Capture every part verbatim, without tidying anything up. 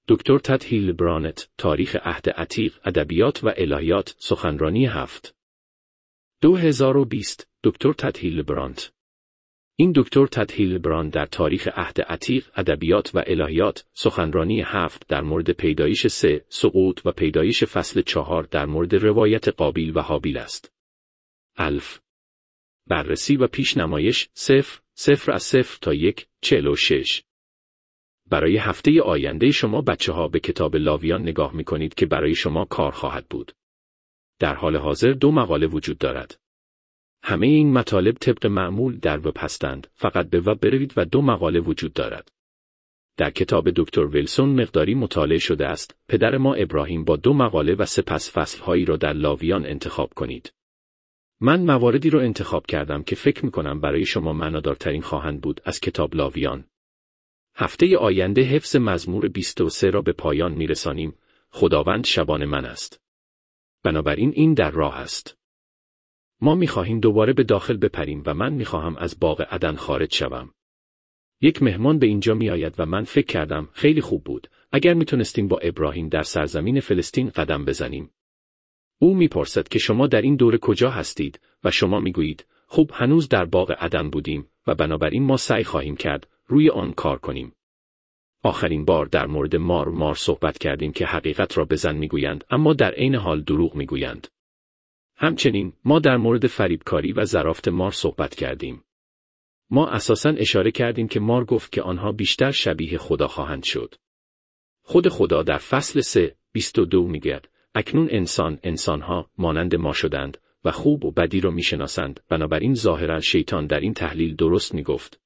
دکتر تد هیلدبرانت، تاریخ عهد عتیق، ادبیات و الهیات، سخنرانی هفت. دو هزار و بیست، دکتر تد هیلدبرانت. این دکتر تد هیلدبرانت در تاریخ عهد عتیق، ادبیات و الهیات، سخنرانی هفت در مورد پیدایش سه، سقوط و پیدایش فصل چهار در مورد روایت قابیل و هابیل است. الف. بررسی و پیشنمایش صفر، صفر از صفر تا یک، چهل و شش. برای هفته آینده شما بچه ها به کتاب لاویان نگاه می کنید که برای شما کار خواهد بود. در حال حاضر دو مقاله وجود دارد. همه این مطالب طبق معمول در وب هستند، فقط به وب بروید و دو مقاله وجود دارد. در کتاب دکتر ویلسون مقداری مطالعه شده است، پدر ما ابراهیم با دو مقاله و سپس فصلهایی را در لاویان انتخاب کنید. من مواردی را انتخاب کردم که فکر می کنم برای شما معنادارترین خواهند بود از کتاب لاویان. هفته آینده حفظ مزمور بیست و سه را به پایان می رسانیم. خداوند شبان من است. بنابراین این در راه است. ما می خواهیم دوباره به داخل بپریم و من می خواهم از باغ عدن خارج شوم. یک مهمان به اینجا می آید و من فکر کردم خیلی خوب بود اگر می تونستیم با ابراهیم در سرزمین فلسطین قدم بزنیم. او می پرسد که شما در این دوره کجا هستید و شما می گویید خب هنوز در باغ عدن بودیم و بنابراین ما سعی خواهیم کرد روی آن کار کنیم. آخرین بار در مورد مار مار صحبت کردیم که حقیقت را به زن میگویند اما در عین حال دروغ میگویند. همچنین ما در مورد فریبکاری و زرافت مار صحبت کردیم. ما اساساً اشاره کردیم که مار گفت که آنها بیشتر شبیه خدا خواهند شد. خود خدا در فصل سه، بیست و دو میگوید اکنون انسان انسانها مانند ما شدند و خوب و بدی را میشناسند. بنابراین ظاهراً شیطان در این تحلیل درست میگفت.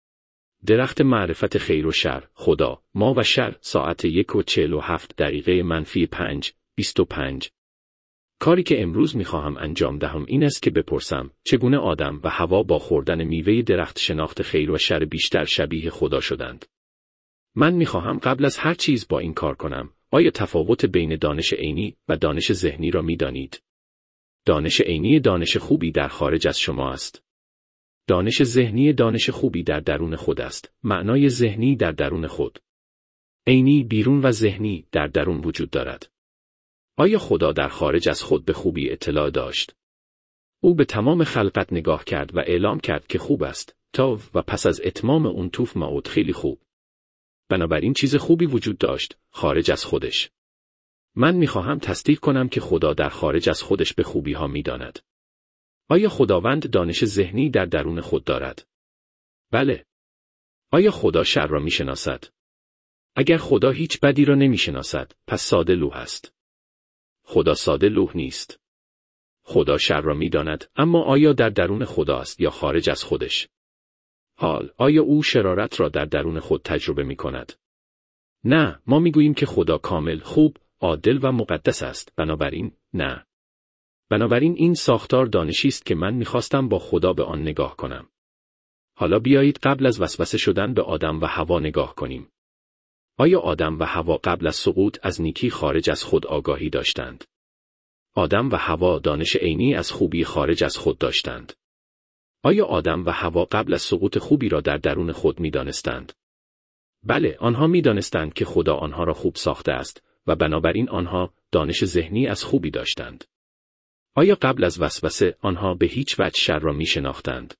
درخت معرفت خیر و شر، خدا، ما و شر، ساعت یک و چهل و هفت دقیقه منفی پنج، بیست و پنج. کاری که امروز میخواهم انجام دهم این است که بپرسم چگونه آدم و حوا با خوردن میوه درخت شناخت خیر و شر بیشتر شبیه خدا شدند. من میخواهم قبل از هر چیز با این کار کنم. آیا تفاوت بین دانش عینی و دانش ذهنی را میدانید؟ دانش عینی دانش خوبی در خارج از شما است. دانش ذهنی دانش خوبی در درون خود است. معنای ذهنی در درون خود. عینی بیرون و ذهنی در درون وجود دارد. آیا خدا در خارج از خود به خوبی اطلاع داشت؟ او به تمام خلقت نگاه کرد و اعلام کرد که خوب است. تا و پس از اتمام اون توف معود خیلی خوب. بنابراین چیز خوبی وجود داشت خارج از خودش. من میخواهم تصدیق کنم که خدا در خارج از خودش به خوبی ها میداند. آیا خداوند دانش ذهنی در درون خود دارد؟ بله. آیا خدا شر را میشناسد؟ اگر خدا هیچ بدی را نمیشناسد، پس ساده لوح است. خدا ساده لوح نیست. خدا شر را میداند، اما آیا در درون خدا است یا خارج از خودش؟ حال، آیا او شرارت را در درون خود تجربه میکند؟ نه، ما میگوییم که خدا کامل، خوب، عادل و مقدس است، بنابراین نه. بنابراین این ساختار دانشی است که من میخواستم با خدا به آن نگاه کنم. حالا بیایید قبل از وسوسه شدن به آدم و حوا نگاه کنیم. آیا آدم و حوا قبل از سقوط از نیکی خارج از خود آگاهی داشتند؟ آدم و حوا دانش عینی از خوبی خارج از خود داشتند. آیا آدم و حوا قبل از سقوط خوبی را در درون خود میدانستند؟ بله، آنها میدانستند که خدا آنها را خوب ساخته است و بنابراین آنها دانش ذهنی از خوبی داشتند. آیا قبل از وسوسه آنها به هیچ وجه شر را می شناختند؟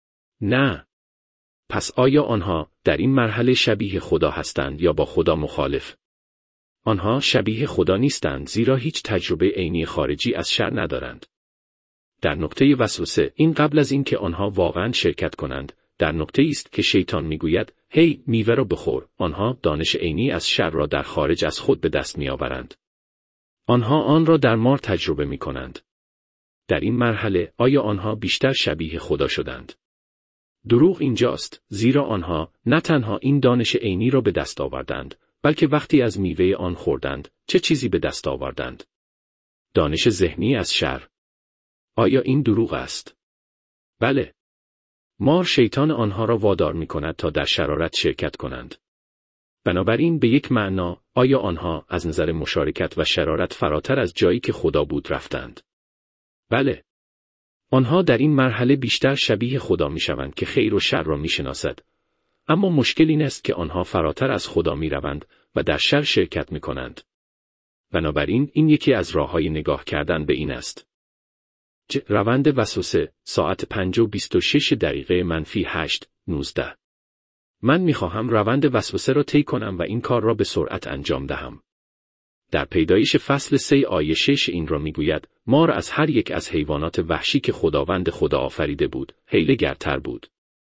نه. پس آیا آنها در این مرحله شبیه خدا هستند یا با خدا مخالف؟ آنها شبیه خدا نیستند زیرا هیچ تجربه عینی خارجی از شر ندارند. در نقطه وسوسه این قبل از اینکه آنها واقعاً شرکت کنند، در نقطه است که شیطان میگوید هی میوه را بخور. آنها دانش عینی از شر را در خارج از خود به دست میآورند. آنها آن را در مار تجربه می کنند. در این مرحله آیا آنها بیشتر شبیه خدا شدند؟ دروغ اینجاست، زیرا آنها نه تنها این دانش عینی را به دست آوردند، بلکه وقتی از میوه آن خوردند، چه چیزی به دست آوردند؟ دانش ذهنی از شر. آیا این دروغ است؟ بله. مار شیطان آنها را وادار می کند تا در شرارت شرکت کنند. بنابراین به یک معنا، آیا آنها از نظر مشارکت و شرارت فراتر از جایی که خدا بود رفتند؟ بله. آنها در این مرحله بیشتر شبیه خدا می شوند که خیر و شر را می شناسد. اما مشکل این است که آنها فراتر از خدا می روند و در شر شرکت می کنند. بنابراین این یکی از راه‌های نگاه کردن به این است. ج. روند وسوسه، ساعت پنج و بیست و شش دقیقه منفی هشت نوزده. من می خواهم روند وسوسه را طی کنم و این کار را به سرعت انجام دهم. در پیدایش فصل سه آیه شش این را می گوید، مار از هر یک از حیوانات وحشی که خداوند خدا آفریده بود، حیله‌گرتر بود.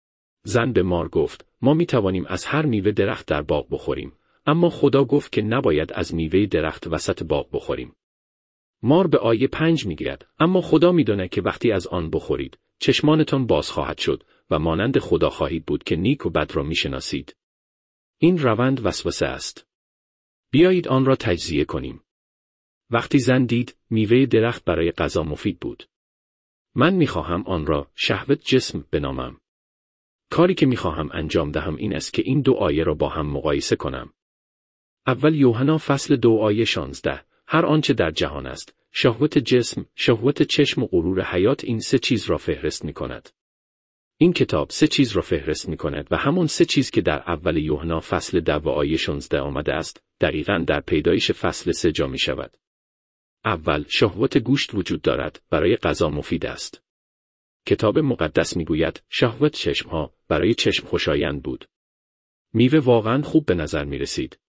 زن به مار گفت، ما می توانیم از هر میوه درخت در باغ بخوریم، اما خدا گفت که نباید از میوه درخت وسط باغ بخوریم. مار به آیه پنج می گوید، اما خدا می داند که وقتی از آن بخورید، چشمانتان باز خواهد شد و مانند خدا خواهید بود که نیک و بد را می شناسید. این روند وسوسه است. بیایید آن را تجزیه کنیم. وقتی زن دید میوه درخت برای غذا مفید بود. من می خواهم آن را شهوت جسم بنامم. کاری که می خواهم انجام دهم این است که این دو آیه را با هم مقایسه کنم. اول یوحنا فصل دو آیه شانزده، هر آنچه در جهان است، شهوت جسم، شهوت چشم و غرور حیات، این سه چیز را فهرست می کند. این کتاب سه چیز را فهرست می کند و همون سه چیز که در اول یوحنا فصل دو و آیه شانزده آمده است، دقیقاً در پیدایش فصل سه جا می شود. اول، شهوت گوشت وجود دارد، برای غذا مفید است. کتاب مقدس می گوید، شهوت چشمها، برای چشم خوشایند بود. میوه واقعاً خوب به نظر می رسید.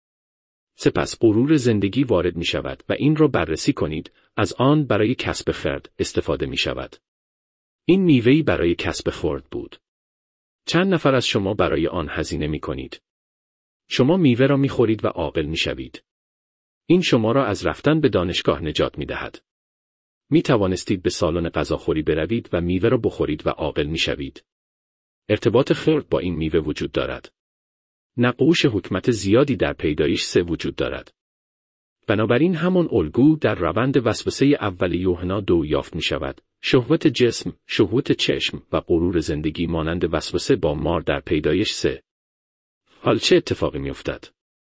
سپس غرور زندگی وارد می شود و این را بررسی کنید، از آن برای کسب خرد استفاده می شود. این میوه‌ای برای کسب خرد بود. چند نفر از شما برای آن هزینه می کنید؟ شما میوه را می خورید و عاقل می شوید. این شما را از رفتن به دانشگاه نجات می دهد. می توانستید به سالن غذاخوری بروید و میوه را بخورید و عاقل می شوید. ارتباط خرد با این میوه وجود دارد. نقوش حکمت زیادی در پیدایش سه وجود دارد. بنابراین همان الگو در روند وسوسه اول یوحنا دو یافت می شود. شهوت جسم، شهوت چشم و غرور زندگی مانند وسوسه با مار در پیدایش سه. حال چه اتفاقی می افتد؟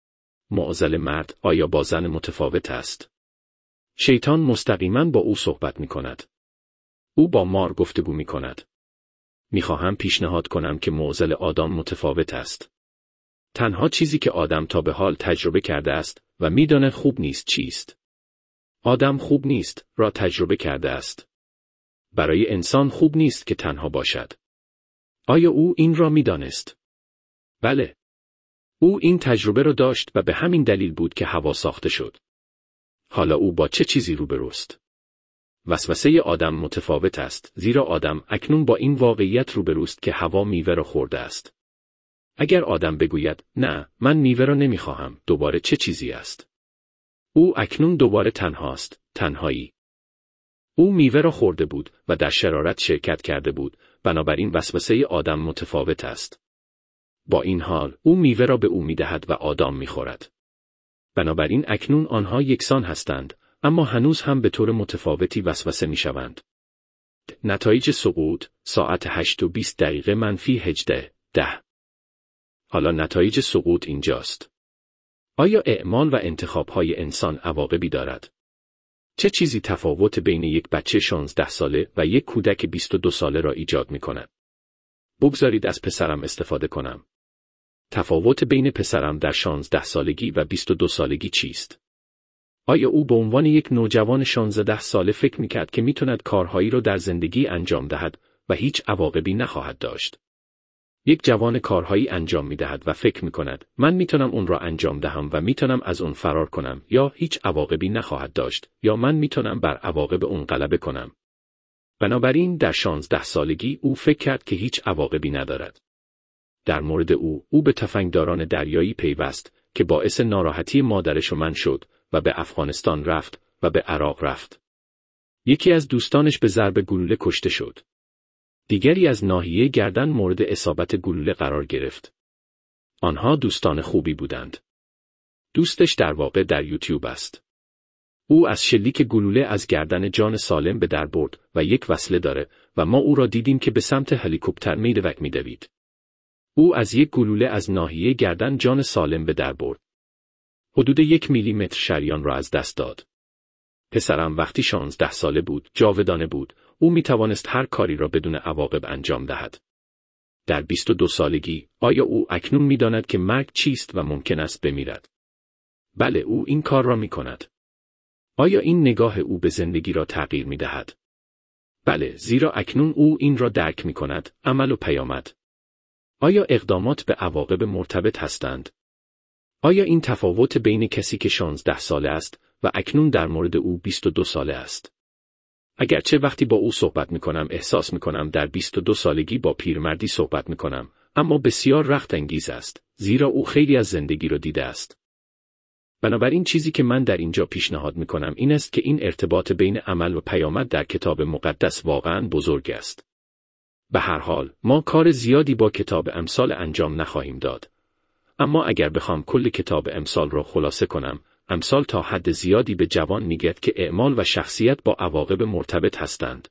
معضل مرد آیا با زن متفاوت است؟ شیطان مستقیما با او صحبت می کند. او با مار گفتگو می کند. می خواهم پیشنهاد کنم که معضل آدم متفاوت است. تنها چیزی که آدم تا به حال تجربه کرده است و می داند خوب نیست چیست؟ آدم خوب نیست را تجربه کرده است. برای انسان خوب نیست که تنها باشد. آیا او این را می دانست؟ بله. او این تجربه را داشت و به همین دلیل بود که هوا ساخته شد. حالا او با چه چیزی روبروست؟ وسوسه آدم متفاوت است، زیرا آدم اکنون با این واقعیت روبروست که هوا میوه را خورده است. اگر آدم بگوید نه، من میوه را نمیخواهم، دوباره چه چیزی است؟ او اکنون دوباره تنهاست، تنهایی. او میوه را خورده بود و در شرارت شرکت کرده بود، بنابراین وسوسه آدم متفاوت است. با این حال، او میوه را به او میدهد و آدم میخورد. بنابراین اکنون آنها یکسان هستند، اما هنوز هم به طور متفاوتی وسوسه میشوند. نتایج سقوط، ساعت هشت و بیست دقیقه منفی هجده ده. حالا نتایج سقوط اینجاست. آیا اعمال و انتخاب‌های انسان عواقبی دارد؟ چه چیزی تفاوت بین یک بچه شانزده ساله و یک کودک بیست و دو ساله را ایجاد می‌کند؟ بگذارید از پسرم استفاده کنم. تفاوت بین پسرم در شانزده سالگی و بیست و دو سالگی چیست؟ آیا او به عنوان یک نوجوان شانزده ساله فکر می‌کرد که می‌تواند کارهایی را در زندگی انجام دهد و هیچ عواقبی نخواهد داشت؟ یک جوان کارهایی انجام می‌دهد و فکر می‌کند من می‌تونم اون را انجام دهم و می‌تونم از اون فرار کنم، یا هیچ عواقبی نخواهد داشت، یا من می‌تونم بر عواقب اون غلبه کنم. بنابراین در شانزده سالگی او فکر کرد که هیچ عواقبی ندارد. در مورد او، او به تفنگداران دریایی پیوست که باعث ناراحتی مادرش و من شد و به افغانستان رفت و به عراق رفت. یکی از دوستانش به ضرب گلوله کشته شد. دیگری از ناحیه گردن مورد اصابت گلوله قرار گرفت. آنها دوستان خوبی بودند. دوستش در واقع در یوتیوب است. او از شلیک گلوله از گردن جان سالم به در برد و یک وصله داره و ما او را دیدیم که به سمت هلیکوپتر میدوک میدوید. او از یک گلوله از ناحیه گردن جان سالم به در برد. حدود یک میلیمتر شریان را از دست داد. پسرم وقتی شانزده ساله بود، جاودانه بود. او می توانست هر کاری را بدون عواقب انجام دهد. در بیست و دو سالگی، آیا او اکنون می‌داند که مرگ چیست و ممکن است بمیرد؟ بله، او این کار را می‌کند. آیا این نگاه او به زندگی را تغییر می‌دهد؟ بله، زیرا اکنون او این را درک می‌کند، عمل و پیامد. آیا اقدامات به عواقب مرتبط هستند؟ آیا این تفاوت بین کسی که شانزده ساله است و اکنون در مورد او بیست و دو ساله است؟ اگرچه وقتی با او صحبت می‌کنم احساس می‌کنم در بیست و دو سالگی با پیرمردی صحبت می‌کنم، اما بسیار رخت انگیز است، زیرا او خیلی از زندگی را دیده است. بنابراین چیزی که من در اینجا پیشنهاد می‌کنم این است که این ارتباط بین عمل و پیامد در کتاب مقدس واقعاً بزرگ است. به هر حال، ما کار زیادی با کتاب امثال انجام نخواهیم داد. اما اگر بخوام کل کتاب امثال را خلاصه کنم، امثال تا حد زیادی به جوان میگوید که اعمال و شخصیت با عواقب مرتبط هستند.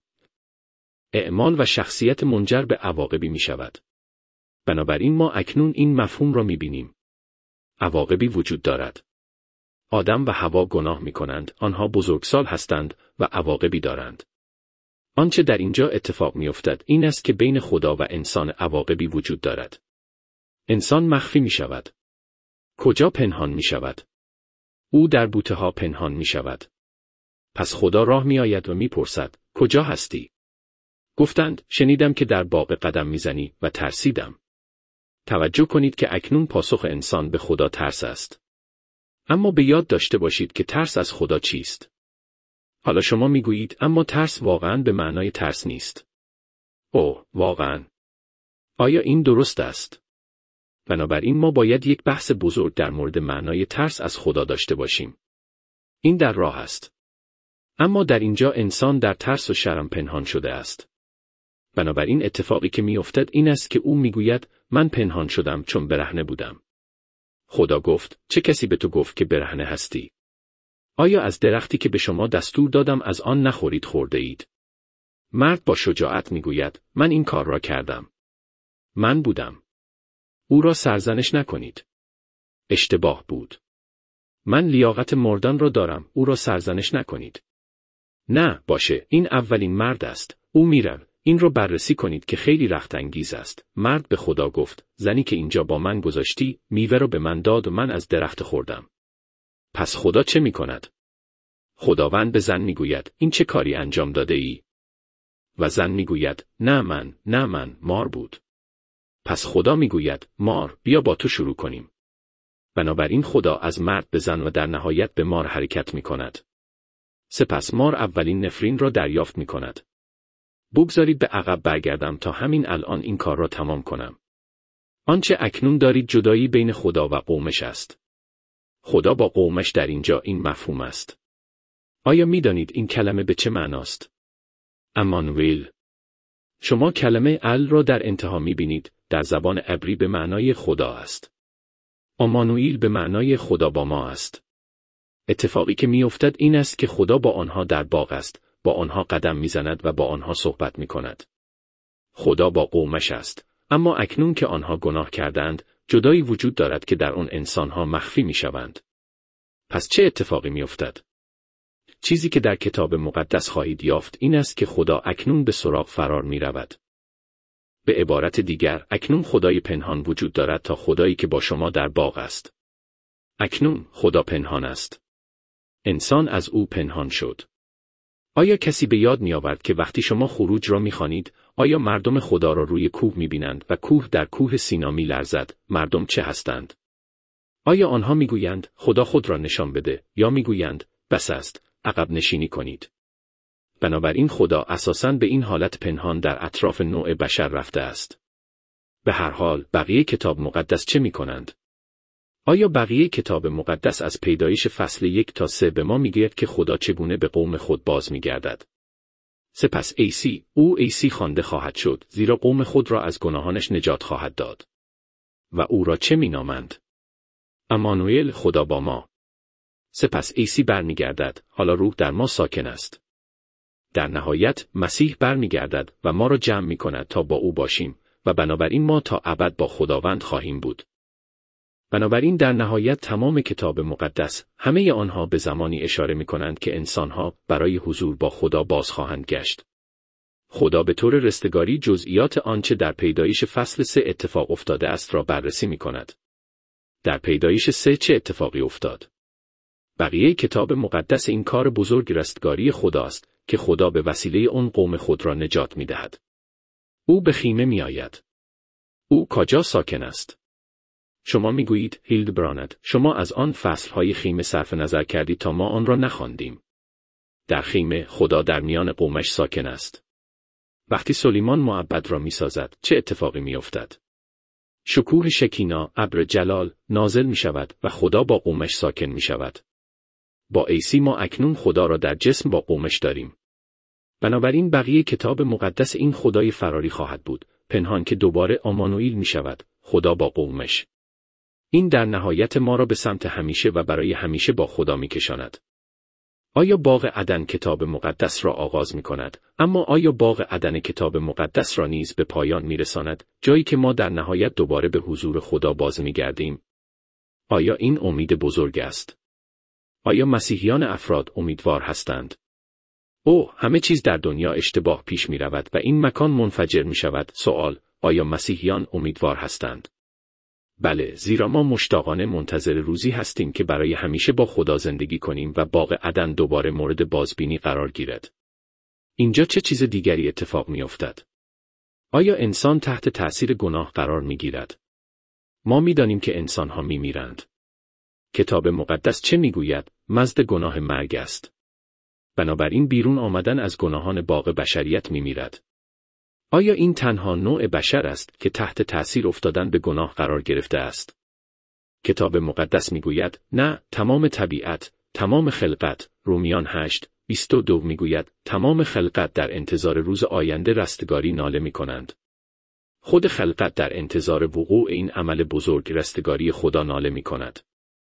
اعمال و شخصیت منجر به عواقبی می شود. بنابراین ما اکنون این مفهوم را می بینیم. عواقبی وجود دارد. آدم و حوا گناه می کنند، آنها بزرگسال هستند و عواقبی دارند. آنچه در اینجا اتفاق می افتد این است که بین خدا و انسان عواقبی وجود دارد. انسان مخفی می شود. کجا پنهان می شود؟ او در بوته ها پنهان می شود. پس خدا راه می آید و می پرسد، کجا هستی؟ گفتند، شنیدم که در باغ قدم می زنی و ترسیدم. توجه کنید که اکنون پاسخ انسان به خدا ترس است. اما به یاد داشته باشید که ترس از خدا چیست؟ حالا شما می گویید، اما ترس واقعاً به معنای ترس نیست. اوه، واقعاً. آیا این درست است؟ بنابراین ما باید یک بحث بزرگ در مورد معنای ترس از خدا داشته باشیم. این در راه است. اما در اینجا انسان در ترس و شرم پنهان شده است. بنابراین اتفاقی که می افتد این است که او می گوید من پنهان شدم چون برهنه بودم. خدا گفت چه کسی به تو گفت که برهنه هستی؟ آیا از درختی که به شما دستور دادم از آن نخورید خورده اید؟ مرد با شجاعت می گوید من این کار را کردم. من بودم. او را سرزنش نکنید. اشتباه بود. من لیاقت مردن را دارم، او را سرزنش نکنید. نه، باشه، این اولین مرد است. او میرد. این را بررسی کنید که خیلی رخت انگیز است. مرد به خدا گفت، زنی که اینجا با من گذاشتی، میوه را به من داد و من از درخت خوردم. پس خدا چه می کند؟ خداوند به زن می گوید، این چه کاری انجام داده ای؟ و زن می گوید، نه من، نه من، مار بود. پس خدا می گوید، مار، بیا با تو شروع کنیم. بنابراین خدا از مرد به زن و در نهایت به مار حرکت می کند. سپس مار اولین نفرین را دریافت می کند. بگذارید به عقب برگردم تا همین الان این کار را تمام کنم. آنچه اکنون دارید جدایی بین خدا و قومش است. خدا با قومش در اینجا این مفهوم است. آیا می دانید این کلمه به چه معناست؟ امانوئل. شما کلمه ال را در انتها می بینید، در زبان عبری به معنای خدا است. امانوئل به معنای خدا با ما است. اتفاقی که می افتد این است که خدا با آنها در باغ است، با آنها قدم می زند و با آنها صحبت می کند. خدا با قومش است، اما اکنون که آنها گناه کردند، جدایی وجود دارد که در آن انسانها مخفی می شوند. پس چه اتفاقی می افتد؟ چیزی که در کتاب مقدس خواهید یافت این است که خدا اکنون به سراغ فرار می رود. به عبارت دیگر، اکنون خدای پنهان وجود دارد تا خدایی که با شما در باغ است. اکنون خدا پنهان است. انسان از او پنهان شد. آیا کسی به یاد می آورد که وقتی شما خروج را می خوانید، آیا مردم خدا را روی کوه می بینند و کوه در کوه سینا می لرزد؟ مردم چه هستند؟ آیا آنها می گویند خدا خود را نشان بده یا می گویند بس است، عقب نشینی کنید؟ بنابراین خدا اساساً به این حالت پنهان در اطراف نوع بشر رفته است. به هر حال بقیه کتاب مقدس چه می کنند؟ آیا بقیه کتاب مقدس از پیدایش فصل یک تا سه به ما میگوید که خدا چگونه به قوم خود باز میگردد؟ سپس عیسی، او عیسی خوانده خواهد شد، زیرا قوم خود را از گناهانش نجات خواهد داد. و او را چه مینامند؟ امانوئل، خدا با ما. سپس عیسی برمیگردد، حالا روح در ما ساکن است. در نهایت مسیح برمیگردد و ما را جمع میکند تا با او باشیم و بنابراین ما تا ابد با خداوند خواهیم بود. بنابراین در نهایت تمام کتاب مقدس، همه آنها به زمانی اشاره می کنند که انسانها برای حضور با خدا باز خواهند گشت. خدا به طور رستگاری جزئیات آنچه در پیدایش فصل سه اتفاق افتاده است را بررسی می کند. در پیدایش سه چه اتفاقی افتاد؟ بقیه کتاب مقدس این کار بزرگ رستگاری خداست که خدا به وسیله اون قوم خود را نجات می دهد. او به خیمه می آید. او کجا ساکن است؟ شما می گویید هیلدبراند، شما از آن فصلهای خیمه صرف نظر کردید تا ما آن را نخواندیم. در خیمه خدا در میان قومش ساکن است. وقتی سلیمان معبد را می سازد، چه اتفاقی می افتد؟ شکوه شکینا، ابر جلال، نازل می شود و خدا با قومش ساکن می شود. با عیسی ما اکنون خدا را در جسم با قومش داریم. بنابراین بقیه کتاب مقدس این خدای فراری خواهد بود، پنهان که دوباره آمانوئیل می شود، خدا با قومش. این در نهایت ما را به سمت همیشه و برای همیشه با خدا می کشاند. آیا باغ عدن کتاب مقدس را آغاز می کند، اما آیا باغ عدن کتاب مقدس را نیز به پایان می رساند، جایی که ما در نهایت دوباره به حضور خدا باز می گردیم؟ آیا این امید بزرگ است؟ آیا مسیحیان افراد امیدوار هستند؟ او، همه چیز در دنیا اشتباه پیش می رود و این مکان منفجر می شود. سوال، آیا مسیحیان امیدوار هستند؟ بله، زیرا ما مشتاقانه منتظر روزی هستیم که برای همیشه با خدا زندگی کنیم و باغ عدن دوباره مورد بازبینی قرار گیرد. اینجا چه چیز دیگری اتفاق می افتد؟ آیا انسان تحت تأثیر گناه قرار می گیرد؟ ما می دانیم که انسان ها می میرند. کتاب مقدس چه می گوید؟ مزد گناه مرگ است. بنابراین بیرون آمدن از گناهان باغ بشریت می میرد. آیا این تنها نوع بشر است که تحت تأثیر افتادن به گناه قرار گرفته است؟ کتاب مقدس میگوید نه، تمام طبیعت، تمام خلقت. رومیان هشت بیست و دو میگوید تمام خلقت در انتظار روز آینده رستگاری ناله میکنند. خود خلقت در انتظار وقوع این عمل بزرگ رستگاری خدا ناله میکند.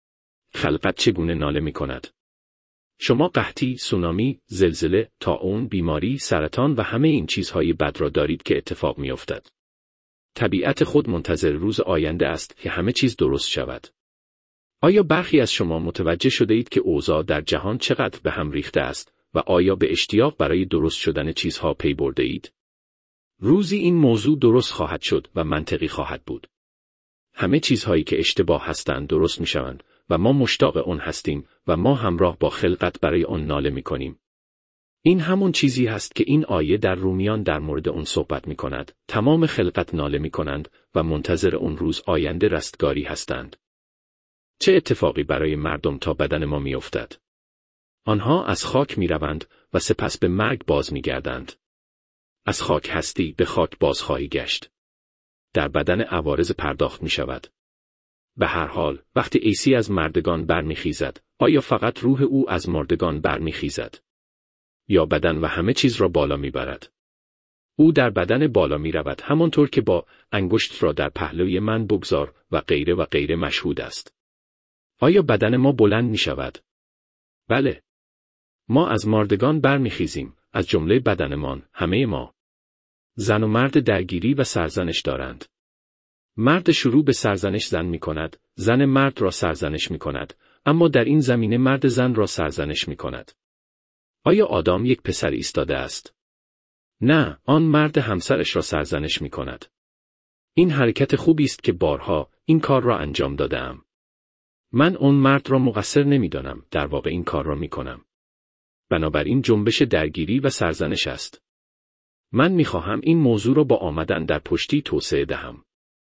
خلقت چگونه ناله میکند؟ شما قحطی، سونامی، زلزله، طاعون، بیماری، سرطان و همه این چیزهای بد را دارید که اتفاق می‌افتد. طبیعت خود منتظر روز آینده است که همه چیز درست شود. آیا برخی از شما متوجه شده اید که اوضاع در جهان چقدر به هم ریخته است و آیا به اشتیاق برای درست شدن چیزها پی برده اید؟ روزی این موضوع درست خواهد شد و منطقی خواهد بود. همه چیزهایی که اشتباه هستند درست می‌شوند و ما مشتاق آن هستیم و ما همراه با خلقت برای آن ناله می‌کنیم. این همون چیزی هست که این آیه در رومیان در مورد آن صحبت می‌کند. تمام خلقت ناله می‌کنند و منتظر آن روز آینده رستگاری هستند. چه اتفاقی برای مردم تا بدن ما می‌افتد؟ آنها از خاک می‌روند و سپس به مرگ باز می‌گردند. از خاک هستی به خاک باز خواهی گشت. در بدن عوارض پرداخت می‌شود. به هر حال، وقتی عیسی از مردگان برمیخیزد، آیا فقط روح او از مردگان برمیخیزد؟ یا بدن و همه چیز را بالا میبرد؟ او در بدن بالا میرود همانطور که با انگشت را در پهلوی من بگذار و غیره و غیره مشهود است. آیا بدن ما بلند میشود؟ بله. ما از مردگان برمیخیزیم، از جمله بدنمان، همه ما. زن و مرد درگیری و سرزنش دارند. مرد شروع به سرزنش زن می کند، زن مرد را سرزنش می کند، اما در این زمینه مرد زن را سرزنش می کند. آیا آدم یک پسر ایستاده است؟ نه، آن مرد همسرش را سرزنش می کند. این حرکت خوبی است که بارها این کار را انجام دادم. من اون مرد را مقصر نمی دانم، در واقع این کار را می کنم. بنابراین جنبش درگیری و سرزنش است. من می خواهم این موضوع را با آمدن در پشتی توسعه دهم.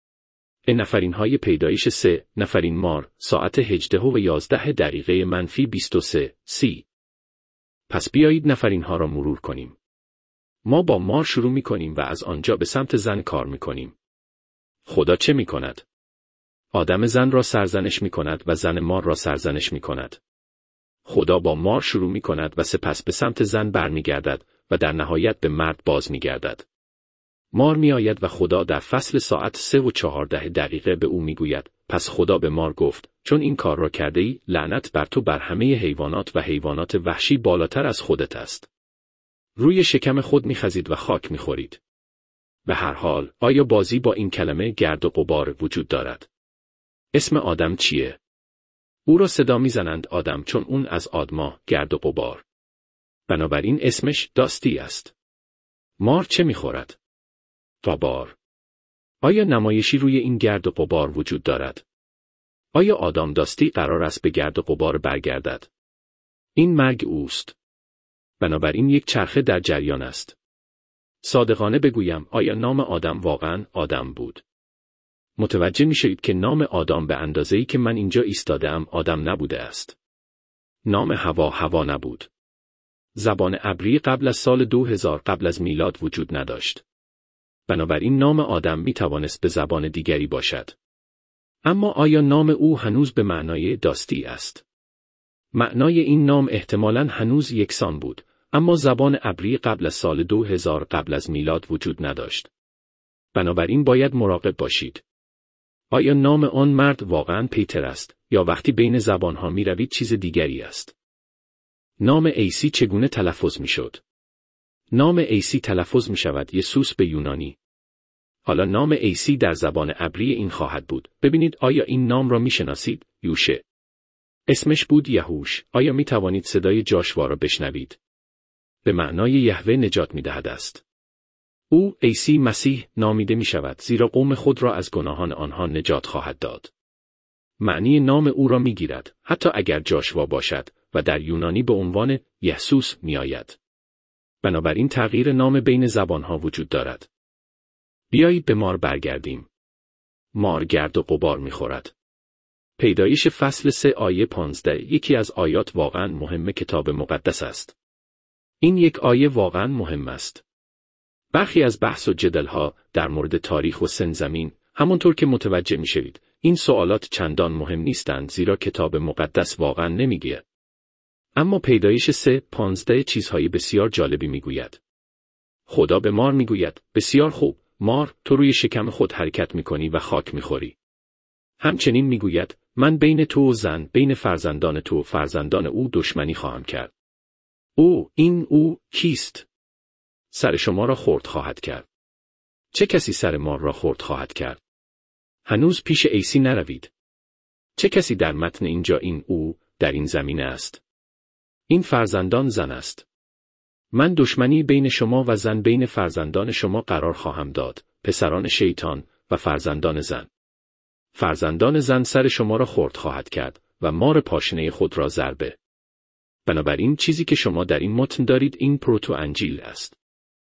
نفرین های پیدایش سه، نفرین مار، ساعت هجده و یازده دقیقه منفی بیست و سه، سی. پس بیایید نفرین ها را مرور کنیم. ما با مار شروع می کنیم و از آنجا به سمت زن کار می کنیم. خدا چه می کند؟ آدم زن را سرزنش می کند و زن مار را سرزنش می کند. خدا با مار شروع می کند و سپس به سمت زن برمی گردد و در نهایت به مرد باز می گردد. مار می آید و خدا در فصل ساعت سه و چهارده دقیقه به او می گوید، پس خدا به مار گفت، چون این کار را کرده ای، لعنت بر تو بر همه حیوانات و حیوانات وحشی بالاتر از خودت است. روی شکم خود می خزید و خاک می خورید. به هر حال، آیا بازی با این کلمه گرد و غبار وجود دارد؟ اسم آدم چیه؟ او را صدا می زنند آدم چون اون از آدما، گرد و غبار. بنابراین اسمش داستی است. مار چه می‌خورد؟ غبار. آیا نمایشی روی این گرد و غبار وجود دارد؟ آیا آدام داستی قرار است به گرد و غبار برگردد؟ این مرگ اوست. بنابراین یک چرخه در جریان است. صادقانه بگویم، آیا نام آدم واقعاً آدم بود؟ متوجه می‌شوید که نام آدم به اندازه‌ای که من اینجا ایستاده‌ام آدم نبوده است. نام حوا حوا نبود. زبان عبری قبل از سال دو هزار قبل از میلاد وجود نداشت. بنابراین نام آدم می توانست به زبان دیگری باشد. اما آیا نام او هنوز به معنای داستی است؟ معنای این نام احتمالاً هنوز یکسان بود، اما زبان عبری قبل از سال دو هزار قبل از میلاد وجود نداشت. بنابراین باید مراقب باشید. آیا نام آن مرد واقعاً پیتر است، یا وقتی بین زبانها می روید چیز دیگری است؟ نام عیسی چگونه تلفظ می شد؟ نام عیسی تلفظ می شود یسوس به یونانی. حالا نام عیسی در زبان عبری این خواهد بود. ببینید آیا این نام را می شناسید؟ یوشع. اسمش بود یهوش. آیا می توانید صدای جاشوا را بشنوید؟ به معنای یهوه نجات می دهد است. او عیسی مسیح نامیده می شود زیرا قوم خود را از گناهان آنها نجات خواهد داد. معنی نام او را می گیرد حتی اگر جاشوا باشد و در یونانی به عنوان یسوس می آید. بنابراین تغییر نام بین زبانها وجود دارد. بیایید به مار برگردیم. مار گرد و غبار می خورد. پیدایش فصل سه آیه پانزده یکی از آیات واقعاً مهم کتاب مقدس است. این یک آیه واقعاً مهم است. برخی از بحث و جدلها در مورد تاریخ و سن زمین، همانطور که متوجه می شوید، این سوالات چندان مهم نیستند زیرا کتاب مقدس واقعاً نمیگه. اما پیدایش سه پانزده چیزهای بسیار جالبی میگوید. خدا به مار میگوید، بسیار خوب، مار، تو روی شکم خود حرکت میکنی و خاک میخوری. همچنین میگوید، من بین تو و زن، بین فرزندان تو و فرزندان او دشمنی خواهم کرد. او، این او، کیست؟ سر شما را خرد خواهد کرد. چه کسی سر مار را خرد خواهد کرد؟ هنوز پیش عیسی نروید. چه کسی در متن اینجا این او، در این زمینه است؟ این فرزندان زن است. من دشمنی بین شما و زن بین فرزندان شما قرار خواهم داد، پسران شیطان و فرزندان زن. فرزندان زن سر شما را خرد خواهد کرد و مار پاشنه خود را ضربه. بنابراین چیزی که شما در این متن دارید این پروتو انجیل است.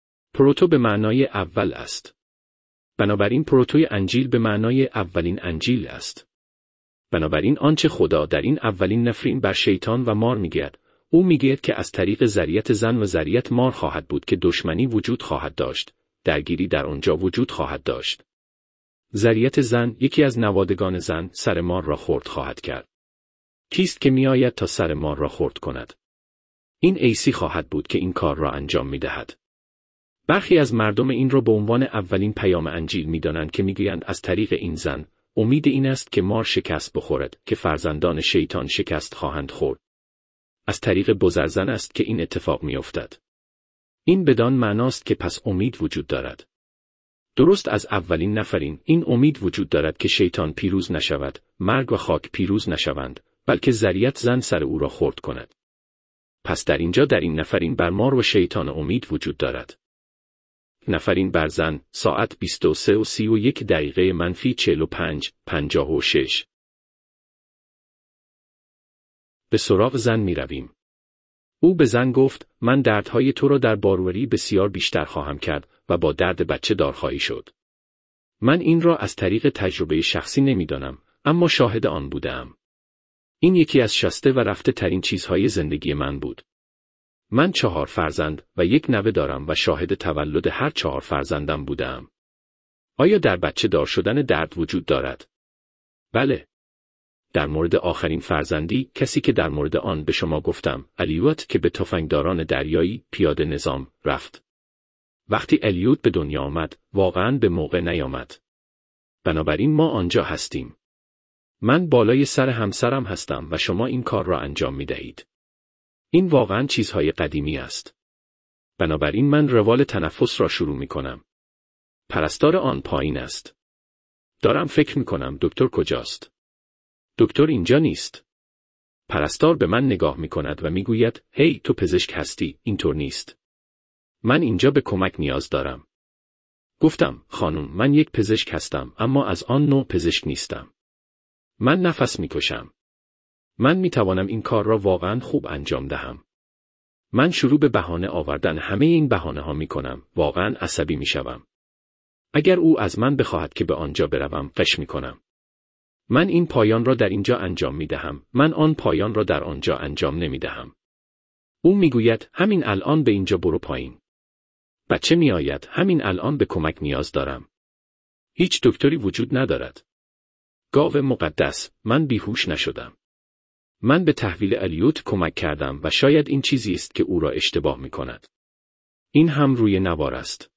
پروتو به معنای اول است. بنابراین پروتوی انجیل به معنای اولین انجیل است. بنابراین آنچه خدا در این اولین نفرین بر شیطان و مار میگوید، او میگوید که از طریق ذریت زن و ذریت مار خواهد بود که دشمنی وجود خواهد داشت، درگیری در آنجا وجود خواهد داشت. ذریت زن، یکی از نوادگان زن، سر مار را خرد خواهد کرد. کیست که میآید تا سر مار را خرد کند؟ این عیسی خواهد بود که این کار را انجام میدهد. برخی از مردم این را به عنوان اولین پیام انجیل میدانند که میگویند از طریق این زن، امید این است که مار شکست بخورد، که فرزندان شیطان شکست خواهند خورد. از طریق بزرزن است که این اتفاق میافتد. این بدان معناست که پس امید وجود دارد. درست از اولین نفرین این امید وجود دارد که شیطان پیروز نشود، مرگ و خاک پیروز نشوند، بلکه ذریت زن سر او را خرد کند. پس در اینجا در این نفرین بر مار و شیطان امید وجود دارد. نفرین بر زن، ساعت بیست و سه و سی و یک دقیقه منفی چهل و پنج، پنجاه و شش. به سراغ زن می رویم. او به زن گفت، من دردهای تو را در باروری بسیار بیشتر خواهم کرد و با درد بچه دار خواهی شد. من این را از طریق تجربه شخصی نمیدانم، اما شاهد آن بودم. این یکی از شسته و رفته ترین چیزهای زندگی من بود. من چهار فرزند و یک نوه دارم و شاهد تولد هر چهار فرزندم بودم. آیا در بچه دار شدن درد وجود دارد؟ بله. در مورد آخرین فرزندی، کسی که در مورد آن به شما گفتم، الیوت که به تفنگداران دریایی پیاده نظام رفت. وقتی الیوت به دنیا آمد، واقعاً به موقع نیامد. بنابراین ما آنجا هستیم. من بالای سر همسرم هستم و شما این کار را انجام می دهید. این واقعاً چیزهای قدیمی است. بنابراین من روال تنفس را شروع می کنم. پرستار آن پایین است. دارم فکر می کنم دکتر کجاست؟ دکتر اینجا نیست. پرستار به من نگاه می کند و می گوید، هی تو پزشک هستی، اینطور نیست. من اینجا به کمک نیاز دارم. گفتم خانم من یک پزشک هستم اما از آن نوع پزشک نیستم. من نفس میکشم. من میتوانم این کار را واقعا خوب انجام دهم. من شروع به بهانه آوردن همه این بهانه ها میکنم. واقعا عصبی میشوم. اگر او از من بخواهد که به آنجا بروم قش میکنم. من این پایان را در اینجا انجام میدهم. من آن پایان را در آنجا انجام نمیدهم. او میگوید همین الان به اینجا برو پایین. بچه میآید همین الان به کمک نیاز دارم. هیچ دکتری وجود ندارد. گاو مقدس، من بیهوش نشدم. من به تحویل الیوت کمک کردم و شاید این چیزی است که او را اشتباه می کند. این هم روی نوار است.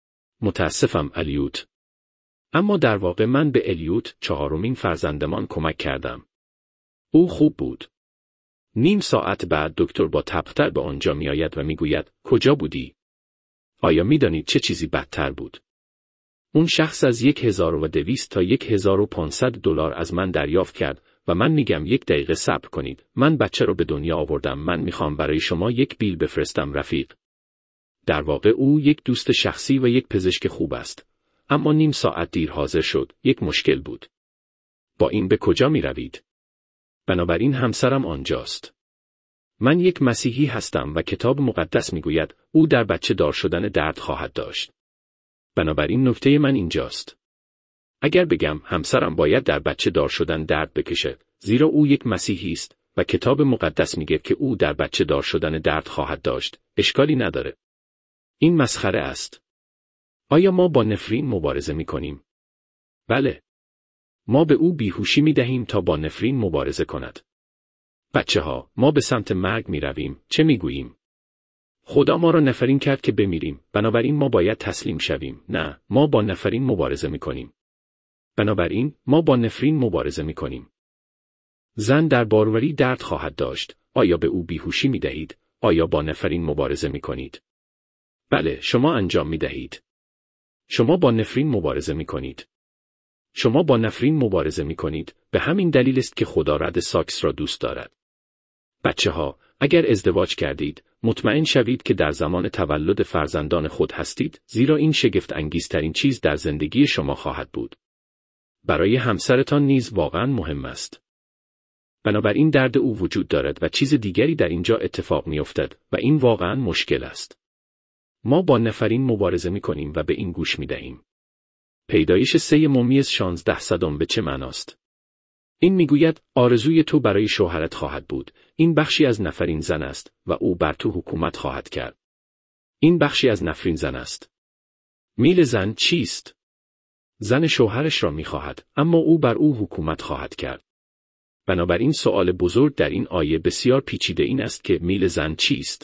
متاسفم الیوت. اما در واقع من به الیوت چهارمین فرزندمان کمک کردم. او خوب بود. نیم ساعت بعد دکتر با تبختر به آنجا می آید و می گوید کجا بودی؟ آیا می دانید چه چیزی بدتر بود؟ اون شخص از یک هزار و دویست تا یک هزار و پانصد دلار از من دریافت کرد و من میگم یک دقیقه صبر کنید. من بچه رو به دنیا آوردم. من میخوام برای شما یک بیل بفرستم رفیق. در واقع او یک دوست شخصی و یک پزشک خوب است. اما نیم ساعت دیر حاضر شد. یک مشکل بود. با این به کجا می روید؟ بنابراین همسرم آنجاست. من یک مسیحی هستم و کتاب مقدس میگوید او در بچه دار شدن درد خواهد داشت. بنابراین نکته من اینجاست. اگر بگم همسرم باید در بچه دار شدن درد بکشه، زیرا او یک مسیحی است و کتاب مقدس میگه که او در بچه دار شدن درد خواهد داشت، اشکالی نداره. این مسخره است. آیا ما با نفرین مبارزه میکنیم؟ بله. ما به او بیهوشی میدهیم تا با نفرین مبارزه کند. بچه ها، ما به سمت مرگ میرویم، چه میگوییم؟ خدا ما را نفرین کرد که بمیریم، بنابراین ما باید تسلیم شویم. نه، ما با نفرین مبارزه میکنیم. بنابراین ما با نفرین مبارزه میکنیم. زن در باروری درد خواهد داشت. آیا به او بیهوشی میدهید؟ آیا با نفرین مبارزه میکنید؟ بله، شما انجام میدهید. شما با نفرین مبارزه میکنید. شما با نفرین مبارزه میکنید. به همین دلیل است که خدا رد ساکس را دوست دارد. بچه ها، اگر ازدواج کردید، مطمئن شوید که در زمان تولد فرزندان خود هستید، زیرا این شگفت انگیزترین چیز در زندگی شما خواهد بود. برای همسرتان نیز واقعا مهم است. بنابراین درد او وجود دارد و چیز دیگری در اینجا اتفاق می افتد و این واقعا مشکل است. ما با نفرین مبارزه می کنیم و به این گوش می دهیم. پیدایش سه ممیز شانزده صدم به چه معناست؟ این میگوید آرزوی تو برای شوهرت خواهد بود. این بخشی از نفرین زن است و او بر تو حکومت خواهد کرد. این بخشی از نفرین زن است. میل زن چیست؟ زن شوهرش را میخواهد، اما او بر او حکومت خواهد کرد. بنابراین سؤال بزرگ در این آیه بسیار پیچیده این است که میل زن چیست؟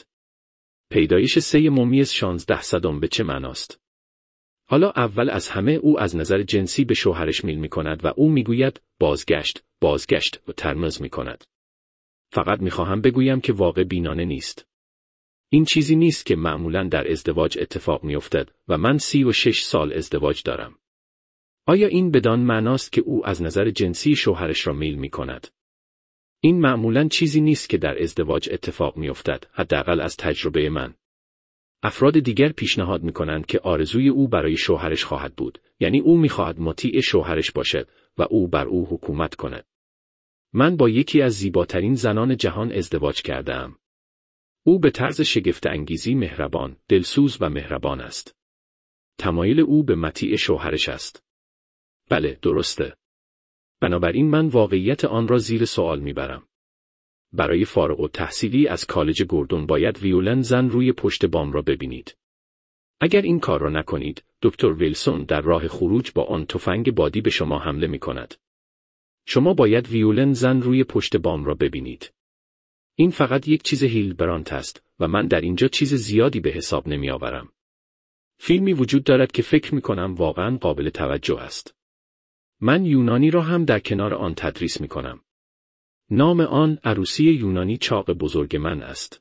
پیدایش سه ممیز شانزده صدم به چه معناست؟ حالا اول از همه او از نظر جنسی به شوهرش میل میکند و او میگوید بازگشت، بازگشت و ترمز میکند. فقط میخواهم بگویم که واقع بینانه نیست. این چیزی نیست که معمولاً در ازدواج اتفاق میافتد و من سی و شش سال ازدواج دارم. آیا این بدان معناست که او از نظر جنسی شوهرش را میل میکند؟ این معمولاً چیزی نیست که در ازدواج اتفاق میافتد، حداقل از تجربه من. افراد دیگر پیشنهاد میکنند که آرزوی او برای شوهرش خواهد بود، یعنی او میخواهد مطیع شوهرش باشد و او بر او حکومت کند. من با یکی از زیباترین زنان جهان ازدواج کردم. او به طرز شگفت انگیزی مهربان، دلسوز و مهربان است. تمایل او به مطیع شوهرش است. بله، درسته. بنابراین من واقعیت آن را زیر سوال میبرم. برای فارغ التحصیلی از کالج گوردون باید ویولن زن روی پشت بام را ببینید. اگر این کار را نکنید، دکتر ویلسون در راه خروج با آن تفنگ بادی به شما حمله می کند. شما باید ویولن زن روی پشت بام را ببینید. این فقط یک چیز هیل برانت است و من در اینجا چیز زیادی به حساب نمی آورم. فیلمی وجود دارد که فکر می کنم واقعا قابل توجه است. من یونانی را هم در کنار آن تدریس می کنم. نام آن عروسی یونانی چاق بزرگ من است.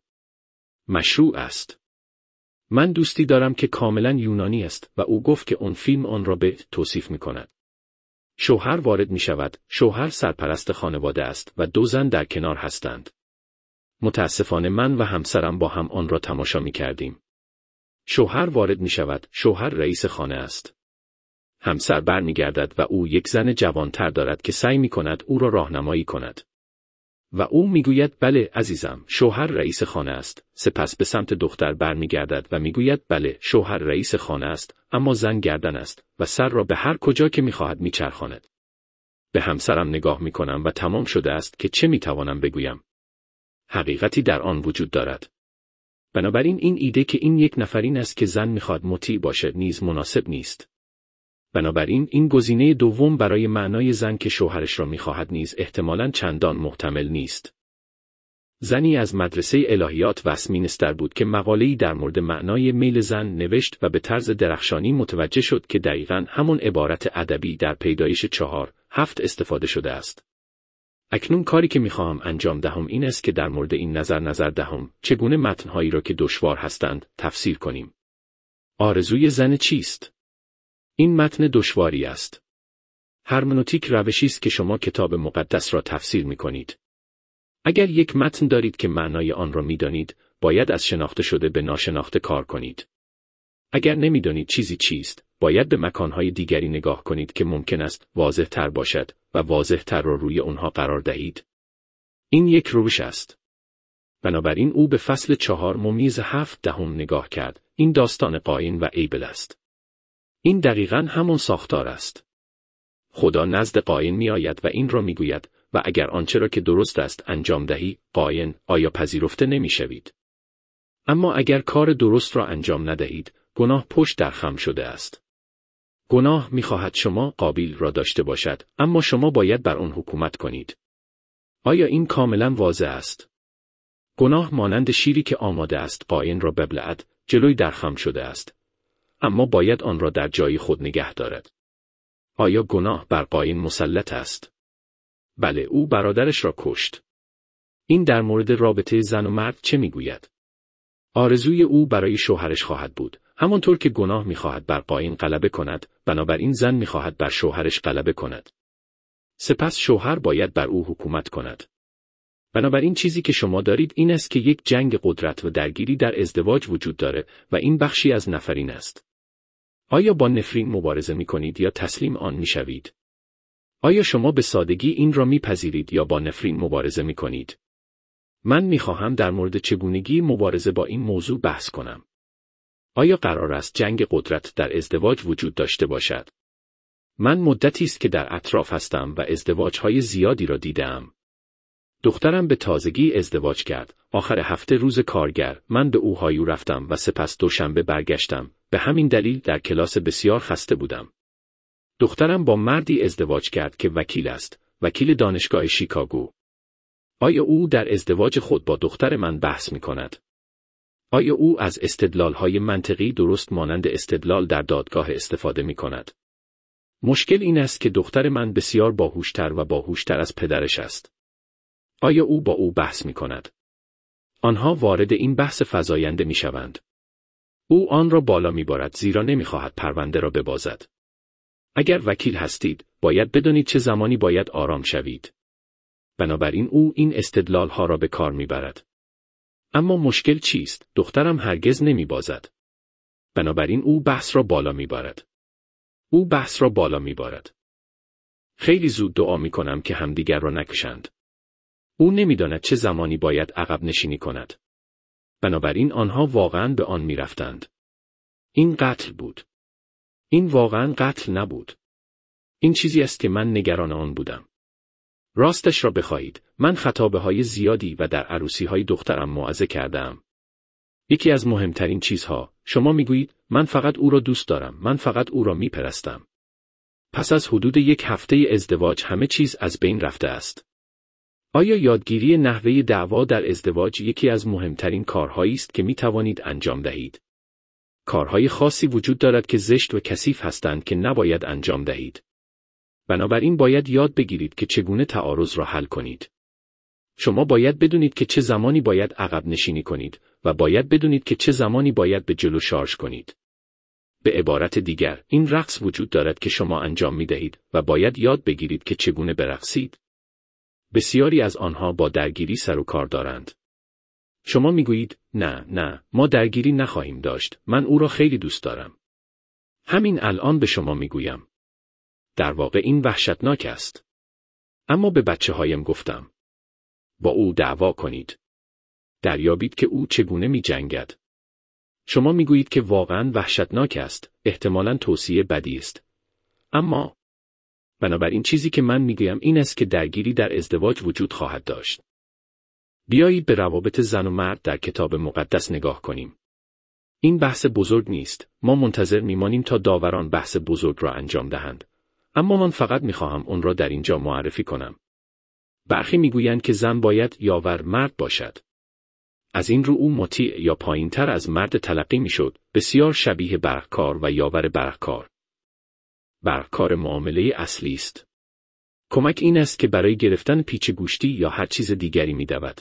مشروع است. من دوستی دارم که کاملا یونانی است و او گفت که اون فیلم آن را به توصیف می کند. شوهر وارد می شود، شوهر سرپرست خانواده است و دو زن در کنار هستند. متاسفانه من و همسرم با هم آن را تماشا می کردیم. شوهر وارد می شود. شوهر رئیس خانه است. همسر برمیگردد و او یک زن جوانتر دارد که سعی می کند او را راهنمایی کند. و او میگوید بله عزیزم، شوهر رئیس خانه است. سپس به سمت دختر برمیگردد و میگوید بله، شوهر رئیس خانه است، اما زن گردن است و سر را به هر کجا که میخواهد میچرخاند. به همسرم نگاه میکنم و تمام شده است که چه میتوانم بگویم. حقیقتی در آن وجود دارد. بنابراین این ایده که این یک نفرین است که زن میخواد مطیع باشد نیز مناسب نیست. بنابراین این گزینه دوم برای معنای زن که شوهرش را می‌خواهد نیز احتمالاً چندان محتمل نیست. زنی از مدرسه الهیات وستمینستر بود که مقاله‌ای در مورد معنای میل زن نوشت و به طرز درخشانی متوجه شد که دقیقاً همون عبارت ادبی در پیدایش چهار هفت استفاده شده است. اکنون کاری که می‌خواهم انجام دهم این است که در مورد این نظر نظر دهم چگونه متن‌هایی را که دشوار هستند تفسیر کنیم. آرزوی زن چیست؟ این متن دشواری است. هرمنوتیک روشی است که شما کتاب مقدس را تفسیر می کنید. اگر یک متن دارید که معنای آن را می دانید، باید از شناخته شده به ناشناخته کار کنید. اگر نمی دانید چیزی چیست، باید به مکانهای دیگری نگاه کنید که ممکن است واضح تر باشد و واضح تر را روی اونها قرار دهید. این یک روش است. بنابراین او به فصل چهار ممیز هفت دهم نگاه کرد. این داستان قاین و ایبل است. این دقیقاً همون ساختار است. خدا نزد قاین می آید و این را می گوید و اگر آنچه را که درست است انجام دهی، قاین، آیا پذیرفته نمی شوید؟ اما اگر کار درست را انجام ندهید، گناه پشت در خم شده است. گناه می خواهد شما قابیل را داشته باشد، اما شما باید بر آن حکومت کنید. آیا این کاملاً واضح است؟ گناه مانند شیری که آماده است قاین را ببلعد، جلوی در خم شده است. اما باید آن را در جای خود نگه دارد. آیا گناه بر قاین مسلط است؟ بله، او برادرش را کشت. این در مورد رابطه زن و مرد چه میگوید؟ آرزوی او برای شوهرش خواهد بود، همانطور که گناه میخواهد بر قاین غلبه کند، بنابراین زن میخواهد بر شوهرش غلبه کند. سپس شوهر باید بر او حکومت کند. بنابراین چیزی که شما دارید این است که یک جنگ قدرت و درگیری در ازدواج وجود داره و این بخشی از نفرین است. آیا با نفرین مبارزه می کنید یا تسلیم آن می شوید؟ آیا شما به سادگی این را می پذیرید یا با نفرین مبارزه می کنید؟ من می خواهم در مورد چگونگی مبارزه با این موضوع بحث کنم. آیا قرار است جنگ قدرت در ازدواج وجود داشته باشد؟ من مدتی است که در اطراف هستم و ازدواج‌های زیادی را دیدم. دخترم به تازگی ازدواج کرد. آخر هفته روز کارگر من به اوهایو رفتم و سپس دوشنبه برگشتم. به همین دلیل در کلاس بسیار خسته بودم. دخترم با مردی ازدواج کرد که وکیل است، وکیل دانشگاه شیکاگو. آیا او در ازدواج خود با دختر من بحث می کند؟ آیا او از استدلال‌های منطقی درست مانند استدلال در دادگاه استفاده می کند؟ مشکل این است که دختر من بسیار باهوشتر و باهوشتر از پدرش است. آیا او با او بحث می کند؟ آنها وارد این بحث فزاینده می شوند. او آن را بالا می بارد زیرا نمی خواهد پرونده را ببازد. اگر وکیل هستید، باید بدانید چه زمانی باید آرام شوید. بنابراین او این استدلال ها را به کار می برد. اما مشکل چیست؟ دخترم هرگز نمی بازد. بنابراین او بحث را بالا می بارد. او بحث را بالا می بارد. خیلی زود دعا می کنم که همدیگر را نکشند. او نمیداند چه زمانی باید عقب نشینی کند. بنابراین آنها واقعاً به آن می رفتند. این قتل بود. این واقعاً قتل نبود. این چیزی است که من نگران آن بودم. راستش را بخواهید، من خطابه های زیادی و در عروسی های دخترم موعظه کردم. یکی از مهمترین چیزها، شما میگویید، من فقط او را دوست دارم، من فقط او را میپرستم. پس از حدود یک هفته ازدواج همه چیز از بین رفته است. آیا یادگیری نحوه دعوا در ازدواج یکی از مهمترین کارهایی است که می توانید انجام دهید؟ کارهای خاصی وجود دارد که زشت و کثیف هستند که نباید انجام دهید. بنابراین باید یاد بگیرید که چگونه تعارض را حل کنید. شما باید بدونید که چه زمانی باید عقب نشینی کنید و باید بدونید که چه زمانی باید به جلو شارژ کنید. به عبارت دیگر، این رقص وجود دارد که شما انجام می دهید و باید یاد بگیرید که چگونه برقصید. بسیاری از آنها با درگیری سر و کار دارند. شما میگویید نه نه ما درگیری نخواهیم داشت، من او را خیلی دوست دارم. همین الان به شما میگویم. در واقع این وحشتناک است. اما به بچه هایم گفتم. با او دعوا کنید. دریابید که او چگونه می جنگد. شما میگویید که واقعاً وحشتناک است، احتمالاً توصیه بدی است. اما بنابراین چیزی که من میگویم این است که درگیری در ازدواج وجود خواهد داشت. بیایید به روابط زن و مرد در کتاب مقدس نگاه کنیم. این بحث بزرگ نیست. ما منتظر میمانیم تا داوران بحث بزرگ را انجام دهند. اما من فقط میخواهم اون را در اینجا معرفی کنم. برخی میگویند که زن باید یاور مرد باشد. از این رو او مطیع یا پایینتر از مرد تلقی میشد، بسیار شبیه برقکار و یاور برقکار. برقکار معامله اصلی است. کمک این است که برای گرفتن پیچ گوشتی یا هر چیز دیگری میدود.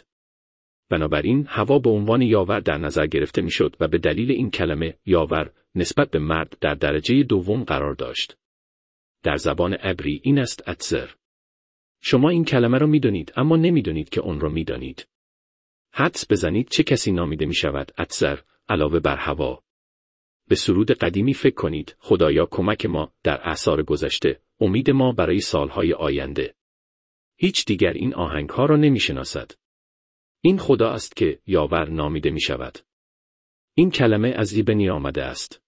بنابراین حوا به عنوان یاور در نظر گرفته میشد و به دلیل این کلمه یاور نسبت به مرد در درجه دوم قرار داشت. در زبان عبری این است اتزر. شما این کلمه را میدانید اما نمیدانید که اون را میدانید. حدس بزنید چه کسی نامیده می شود اتزر علاوه بر حوا. به سرود قدیمی فکر کنید، خدایا کمک ما در اعصار گذشته، امید ما برای سالهای آینده. هیچ دیگر این آهنگها را نمی شناسد. این خدا است که یاور نامیده می شود. این کلمه از ایبنی آمده است.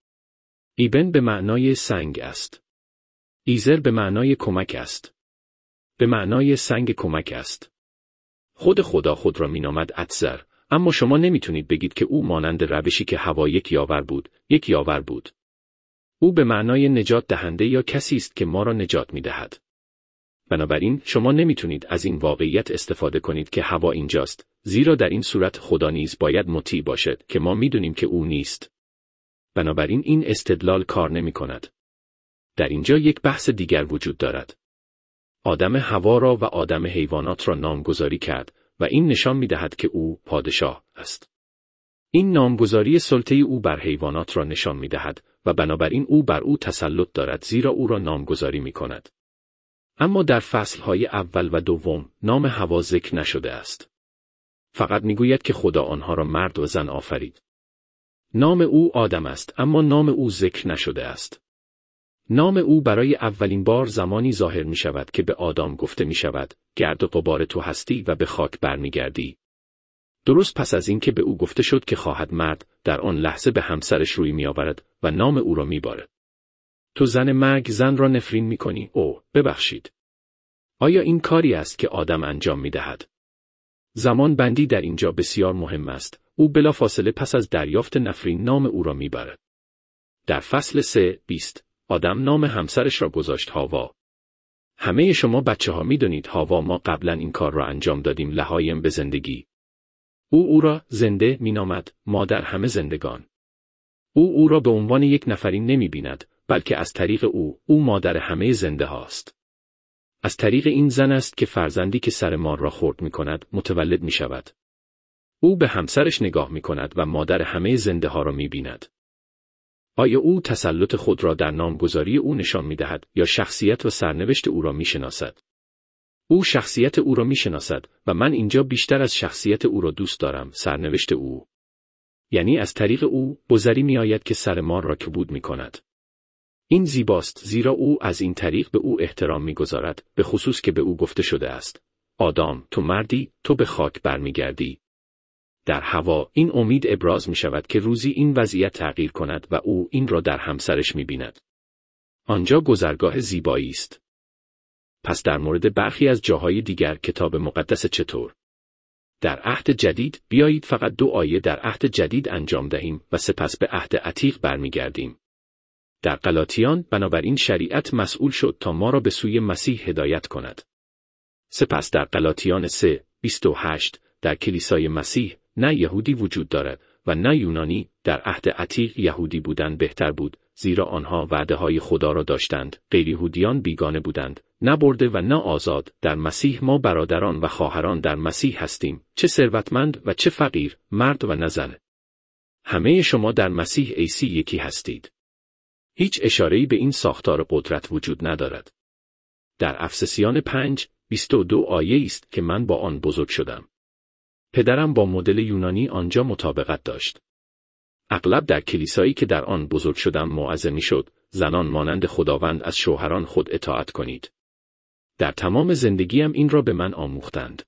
ایبن به معنای سنگ است. ایزر به معنای کمک است. به معنای سنگ کمک است. خود خدا خود را مینامد اتزر، اما شما نمیتونید بگید که او مانند روشی که حوا یک یاور بود، یک یاور بود. او به معنای نجات دهنده یا کسی است که ما را نجات میدهد. بنابراین شما نمیتونید از این واقعیت استفاده کنید که حوا اینجاست، زیرا در این صورت خدا نیز باید مطیع باشد که ما میدونیم که او نیست. بنابراین این استدلال کار نمی کند. در اینجا یک بحث دیگر وجود دارد. آدم حوا را و آدم حیوانات را نامگذاری کرد و این نشان می‌دهد که او پادشاه است. این نامگذاری سلطه او بر حیوانات را نشان می‌دهد و بنابراین او بر او تسلط دارد زیرا او را نامگذاری می‌کند. اما در فصل‌های اول و دوم نام حوا ذکر نشده است. فقط می‌گوید که خدا آنها را مرد و زن آفرید. نام او آدم است اما نام او ذکر نشده است. نام او برای اولین بار زمانی ظاهر می شود که به آدم گفته می شود گرد و غبار تو هستی و به خاک برمیگردی. درست پس از این که به او گفته شد که خواهد مرد، در آن لحظه به همسرش روی می آورد و نام او را می بارد. تو زن مرگ زن را نفرین می کنی. او ببخشید. آیا این کاری است که آدم انجام می دهد؟ زمان بندی در اینجا بسیار مهم است. او بلافاصله پس از دریافت نفرین نام او را می بارد. در فصل سه بیست آدم نام همسرش را گذاشت هاوا. همه شما بچه ها می دونید هاوا ما قبلا این کار را انجام دادیم لهایم به زندگی. او او را زنده می نامد، مادر همه زندگان. او او را به عنوان یک نفرین نمی بیند، بلکه از طریق او، او مادر همه زنده هاست. از طریق این زن است که فرزندی که سر مار را خورد می کند متولد می شود. او به همسرش نگاه می کند و مادر همه زنده ها را می بیند. آیا او تسلط خود را در نامگذاری او نشان می دهد یا شخصیت و سرنوشت او را می شناسد؟ او شخصیت او را می شناسد و من اینجا بیشتر از شخصیت او را دوست دارم، سرنوشت او. یعنی از طریق او گذری می آید که سر مار را کبود می کند. این زیباست زیرا او از این طریق به او احترام می گذارد، به خصوص که به او گفته شده است. آدم تو مردی، تو به خاک برمیگردی. در حوا این امید ابراز می شود که روزی این وضعیت تغییر کند و او این را در همسرش می بیند. آنجا گذرگاه زیبایی است. پس در مورد برخی از جاهای دیگر کتاب مقدس چطور؟ در عهد جدید بیایید فقط دو آیه در عهد جدید انجام دهیم و سپس به عهد عتیق برمیگردیم. در غلاطیان بنابراین شریعت مسئول شد تا ما را به سوی مسیح هدایت کند. سپس در غلاطیان سه بیست و هشت در کلیسای مسیح نه یهودی وجود دارد و نه یونانی، در عهد عتیق یهودی بودن بهتر بود، زیرا آنها وعده های خدا را داشتند، غیر یهودیان بیگانه بودند، نه برده و نه آزاد. در مسیح ما برادران و خواهران در مسیح هستیم، چه ثروتمند و چه فقیر، مرد و نه زن. همه شما در مسیح عیسی یکی هستید. هیچ اشاره‌ای به این ساختار قدرت وجود ندارد. در افسسیان پنج بیست و دو آیه است که من با آن بزرگ شدم. پدرم با مدل یونانی آنجا مطابقت داشت. اغلب در کلیسایی که در آن بزرگ شدم موعظه می‌شد، زنان مانند خداوند از شوهران خود اطاعت کنید. در تمام زندگیم این را به من آموختند.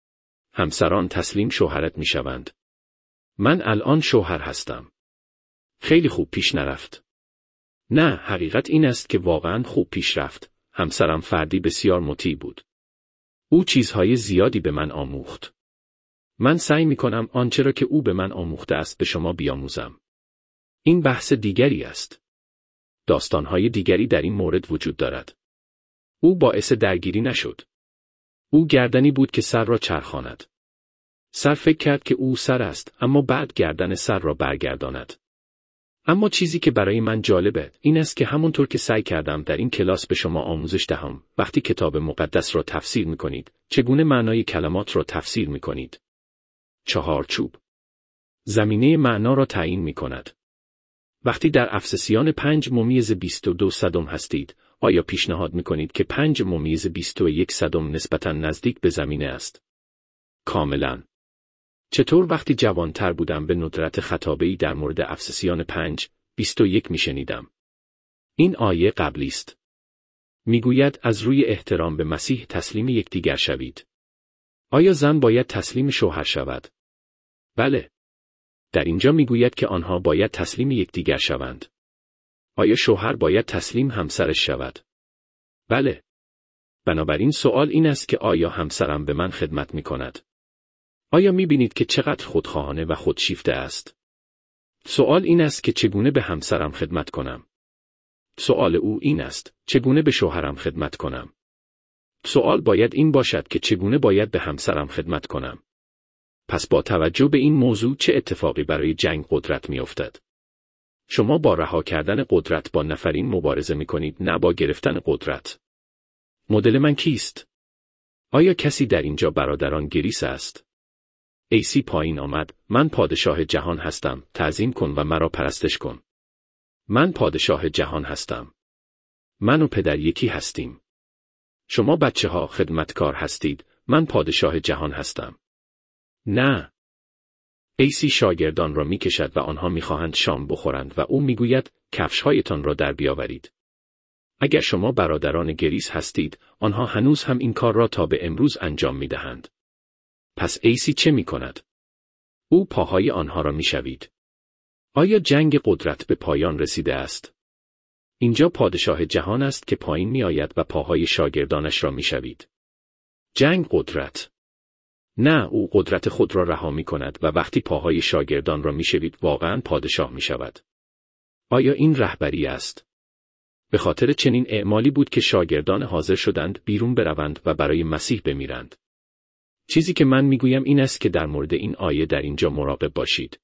همسران تسلیم شوهرت می‌شوند. من الان شوهر هستم. خیلی خوب پیش نرفت. نه، حقیقت این است که واقعاً خوب پیش رفت. همسرم فردی بسیار مطیع بود. او چیزهای زیادی به من آموخت. من سعی می‌کنم آنچه را که او به من آموخته است به شما بیاموزم. این بحث دیگری است. داستانهای دیگری در این مورد وجود دارد. او باعث درگیری نشد. او گردنی بود که سر را چرخاند. سر فکر کرد که او سر است، اما بعد گردن سر را برگرداند. اما چیزی که برای من جالبه این است که همونطور که سعی کردم در این کلاس به شما آموزش دهم، وقتی کتاب مقدس را تفسیر می‌کنید، چگونه معنای کلمات را تفسیر می‌کنید. چهارچوب زمینه معنا را تعیین می‌کند. وقتی در افسسیان پنج ممیز بیست و دو صدم هستید، آیا پیشنهاد می‌کنید که پنج ممیز بیست و یک صدم نسبتاً نزدیک به زمینه است؟ کاملاً. چطور وقتی جوانتر بودم به ندرت خطابه‌ای در مورد افسسیان پنج بیست و یک میشنیدم. این آیه قبلی است. میگوید از روی احترام به مسیح تسلیم یکدیگر شوید. آیا زن باید تسلیم شوهر شود؟ بله. در اینجا میگوید که آنها باید تسلیم یکدیگر شوند. آیا شوهر باید تسلیم همسرش شود؟ بله. بنابراین سوال این است که آیا همسرم به من خدمت میکند؟ آیا می‌بینید که چقدر خودخواهانه و خودشیفته است؟ سوال این است که چگونه به همسرم خدمت کنم؟ سوال او این است، چگونه به شوهرم خدمت کنم؟ سوال باید این باشد که چگونه باید به همسرم خدمت کنم؟ پس با توجه به این موضوع چه اتفاقی برای جنگ قدرت می‌افتد؟ شما با رها کردن قدرت با نفرین مبارزه می‌کنید، نه با گرفتن قدرت. مدل من کیست؟ آیا کسی در اینجا برادران گریس است؟ ایسی پایین آمد، من پادشاه جهان هستم، تعظیم کن و مرا پرستش کن. من پادشاه جهان هستم. من و پدر یکی هستیم. شما بچه ها خدمتکار هستید، من پادشاه جهان هستم. نه. ایسی شاگردان را می کشد و آنها می خواهند شام بخورند و او می گوید کفشهایتان را در بیاورید. اگر شما برادران گریس هستید، آنها هنوز هم این کار را تا به امروز انجام می دهند. پس ایسی چه می کند؟ او پاهای آنها را می شوید. آیا جنگ قدرت به پایان رسیده است؟ اینجا پادشاه جهان است که پایین می آید و پاهای شاگردانش را می شوید. جنگ قدرت. نه، او قدرت خود را رها می کند و وقتی پاهای شاگردان را می شوید واقعاً پادشاه می شود. آیا این رهبری است؟ به خاطر چنین اعمالی بود که شاگردان حاضر شدند بیرون بروند و برای مسیح بمیرند. چیزی که من میگویم این است که در مورد این آیه در اینجا مراقب باشید.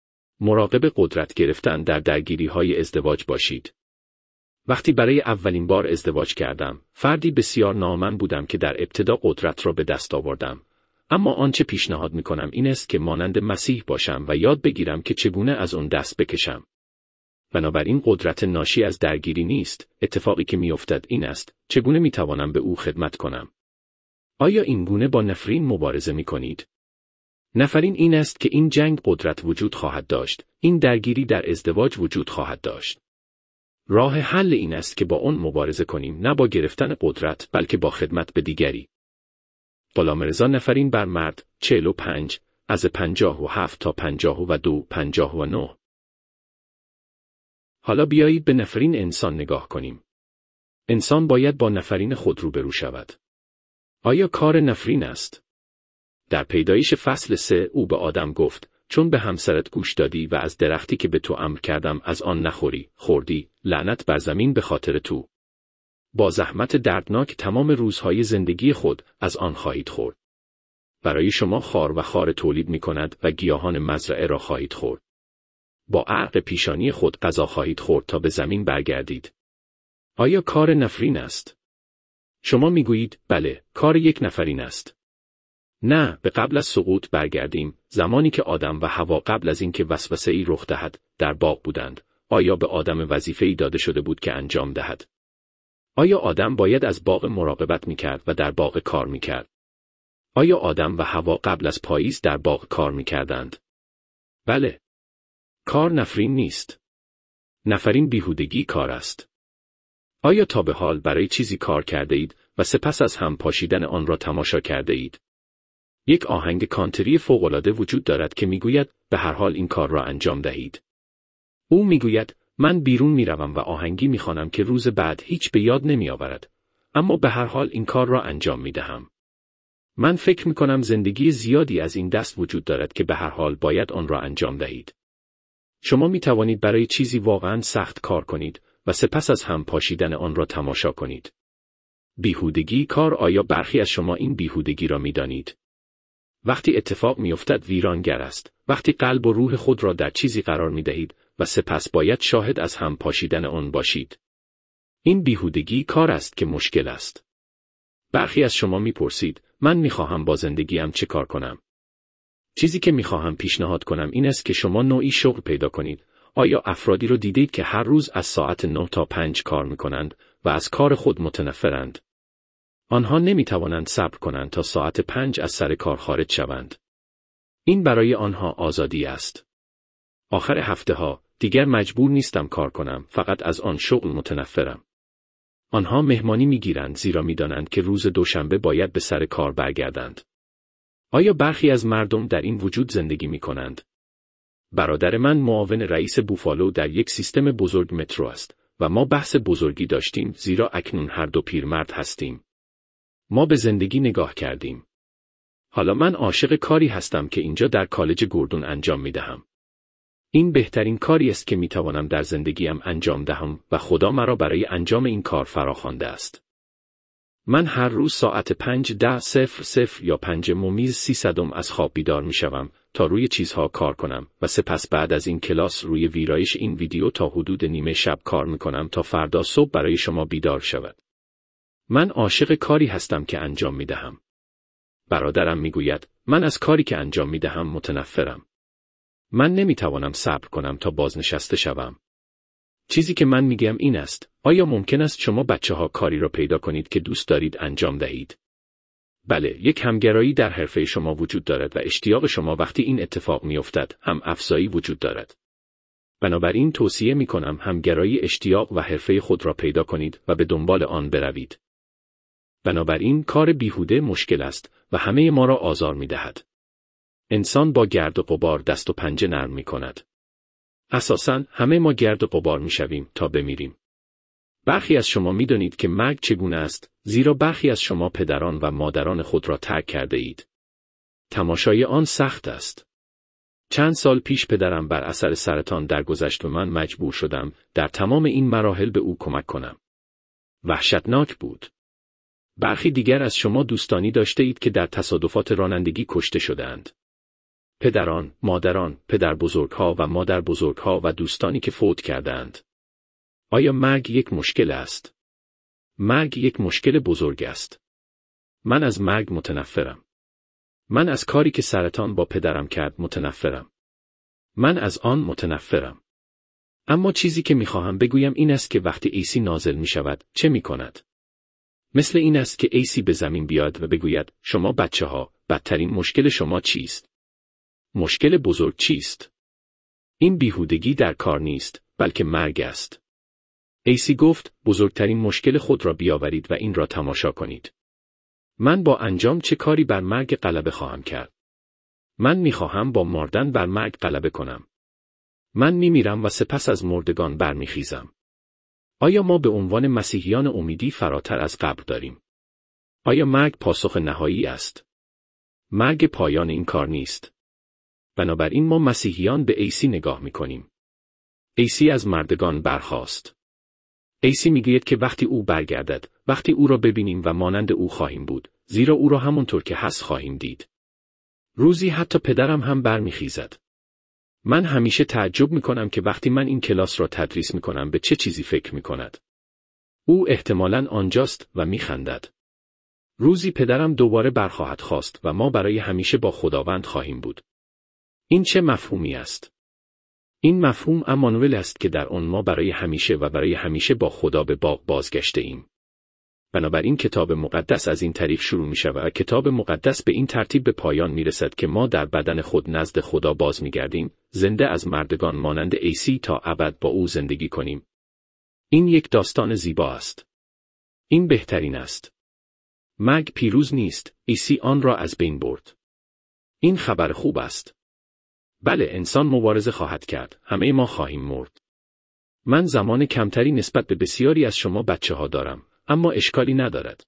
مراقب قدرت گرفتن در درگیری‌های ازدواج باشید. وقتی برای اولین بار ازدواج کردم، فردی بسیار نامن بودم که در ابتدا قدرت را به دست آوردم. اما آنچه پیشنهاد میکنم این است که مانند مسیح باشم و یاد بگیرم که چگونه از آن دست بکشم. بنابراین قدرت ناشی از درگیری نیست، اتفاقی که میافتد این است، چگونه میتوانم به او خدمت کنم. آیا این گونه با نفرین مبارزه می کنید؟ نفرین این است که این جنگ قدرت وجود خواهد داشت، این درگیری در ازدواج وجود خواهد داشت. راه حل این است که با آن مبارزه کنیم، نه با گرفتن قدرت بلکه با خدمت به دیگری. غلامرضا نفرین بر مرد، چهل و پنج، از پنجاه و هفت تا پنجاه و دو، پنجاه و نه. حالا بیایید به نفرین انسان نگاه کنیم. انسان باید با نفرین خود روبرو شود. آیا کار نفرین است؟ در پیدایش فصل سه او به آدم گفت، چون به همسرت گوش دادی و از درختی که به تو امر کردم از آن نخوری، خوردی، لعنت بر زمین به خاطر تو. با زحمت دردناک تمام روزهای زندگی خود از آن خواهید خورد. برای شما خار و خار تولید می کند و گیاهان مزرعه را خواهید خورد. با عرق پیشانی خود غذا خواهید خورد تا به زمین برگردید. آیا کار نفرین است؟ شما میگویید بله، کار یک نفرین است. نه، به قبل از سقوط برگردیم، زمانی که آدم و حوا قبل از اینکه وسوسه‌ای رخ دهد، در باغ بودند. آیا به آدم وظیفه‌ای داده شده بود که انجام دهد؟ آیا آدم باید از باغ مراقبت میکرد و در باغ کار میکرد؟ آیا آدم و حوا قبل از پاییز در باغ کار می‌کردند؟ بله. کار نفرین نیست. نفرین بیهودگی کار است. آیا تا به حال برای چیزی کار کرده اید و سپس از هم پاشیدن آن را تماشا کرده اید؟ یک آهنگ کانتری فوق‌العاده وجود دارد که میگوید به هر حال این کار را انجام دهید. او میگوید من بیرون میروم و آهنگی میخوانم که روز بعد هیچ به یاد نمیآورد، اما به هر حال این کار را انجام میدهم. من فکر میکنم زندگی زیادی از این دست وجود دارد که به هر حال باید آن را انجام دهید. شما می توانید برای چیزی واقعاً سخت کار کنید و سپس از هم پاشیدن آن را تماشا کنید. بیهودگی کار. آیا برخی از شما این بیهودگی را می دانید؟ وقتی اتفاق می افتد ویرانگر است، وقتی قلب و روح خود را در چیزی قرار می دهید و سپس باید شاهد از هم پاشیدن آن باشید. این بیهودگی کار است که مشکل است. برخی از شما می پرسید من می خواهم با زندگیم چه کار کنم؟ چیزی که می خواهم پیشنهاد کنم این است که شما نوعی شغل پیدا کنید. آیا افرادی رو دیدید که هر روز از ساعت نه تا پنج کار می کنند و از کار خود متنفرند؟ آنها نمی توانند صبر کنند تا ساعت پنج از سر کار خارج شوند. این برای آنها آزادی است. آخر هفته ها دیگر مجبور نیستم کار کنم، فقط از آن شغل متنفرم. آنها مهمانی می گیرند زیرا می دانند که روز دوشنبه باید به سر کار برگردند. آیا برخی از مردم در این وجود زندگی می کنند؟ برادر من معاون رئیس بوفالو در یک سیستم بزرگ مترو است و ما بحث بزرگی داشتیم زیرا اکنون هر دو پیرمرد هستیم. ما به زندگی نگاه کردیم. حالا من عاشق کاری هستم که اینجا در کالج گوردون انجام می دهم. این بهترین کاری است که می توانم در زندگیم انجام دهم و خدا مرا برای انجام این کار فراخوانده است. من هر روز ساعت پنج ده صفر صفر یا پنج ممیز سیصدم از خواب بیدار می شوم تا روی چیزها کار کنم و سپس بعد از این کلاس روی ویرایش این ویدیو تا حدود نیمه شب کار می کنم تا فردا صبح برای شما بیدار شود. من عاشق کاری هستم که انجام می دهم. برادرم می گوید من از کاری که انجام می دهم متنفرم. من نمی توانم صبر کنم تا بازنشسته شوم. چیزی که من میگم این است، آیا ممکن است شما بچه ها کاری را پیدا کنید که دوست دارید انجام دهید؟ بله، یک همگرایی در حرفه شما وجود دارد و اشتیاق شما وقتی این اتفاق میافتد هم افزایی وجود دارد. بنابراین توصیه می کنم همگرایی اشتیاق و حرفه خود را پیدا کنید و به دنبال آن بروید. بنابراین کار بیهوده مشکل است و همه ما را آزار می دهد. انسان با گرد و غبار دست و پنجه نرم می کند. اساساً همه ما گرد و غبار می شویم تا بمیریم. برخی از شما می دانید که مرگ چگونه است، زیرا برخی از شما پدران و مادران خود را ترک کرده اید. تماشای آن سخت است. چند سال پیش پدرم بر اثر سرطان درگذشت و من مجبور شدم در تمام این مراحل به او کمک کنم. وحشتناک بود. برخی دیگر از شما دوستانی داشته اید که در تصادفات رانندگی کشته شده‌اند. پدران، مادران، پدر بزرگها و مادر بزرگها و دوستانی که فوت کردند. آیا مرگ یک مشکل است؟ مرگ یک مشکل بزرگ است. من از مرگ متنفرم. من از کاری که سرطان با پدرم کرد متنفرم. من از آن متنفرم. اما چیزی که میخواهم بگویم این است که وقتی عیسی نازل می شود، چه می کند؟ مثل این است که عیسی به زمین بیاد و بگوید شما بچه ها، بدترین مشکل شما چیست؟ مشکل بزرگ چیست؟ این بیهودگی در کار نیست، بلکه مرگ است. عیسی گفت بزرگترین مشکل خود را بیاورید و این را تماشا کنید. من با انجام چه کاری بر مرگ غلبه خواهم کرد؟ من میخواهم با مردن بر مرگ غلبه کنم. من میمیرم و سپس از مردگان برمیخیزم. آیا ما به عنوان مسیحیان امیدی فراتر از قبر داریم؟ آیا مرگ پاسخ نهایی است؟ مرگ پایان این کار نیست. بنابراین ما مسیحیان به عیسی نگاه میکنیم. عیسی از مردگان برخاست. عیسی میگوید که وقتی او برگردد، وقتی او را ببینیم و مانند او خواهیم بود، زیرا او را همونطور که هست خواهیم دید. روزی حتی پدرم هم برمیخیزد. من همیشه تعجب میکنم که وقتی من این کلاس را تدریس میکنم به چه چیزی فکر میکند. او احتمالاً آنجاست و میخندد. روزی پدرم دوباره برخواهد خواست و ما برای همیشه با خداوند خواهیم بود. این چه مفهومی است؟ این مفهوم امانوئل است که در آن ما برای همیشه و برای همیشه با خدا به باغ بازگشته ایم. بنابراین کتاب مقدس از این طریق شروع می شود و کتاب مقدس به این ترتیب به پایان می رسد که ما در بدن خود نزد خدا باز می گردیم، زنده از مردگان مانند عیسی تا ابد با او زندگی کنیم. این یک داستان زیبا است. این بهترین است. مرگ پیروز نیست، عیسی آن را از بین برد. این خبر خوب است. بله، انسان مبارزه خواهد کرد، همه ما خواهیم مرد. من زمان کمتری نسبت به بسیاری از شما بچه ها دارم، اما اشکالی ندارد.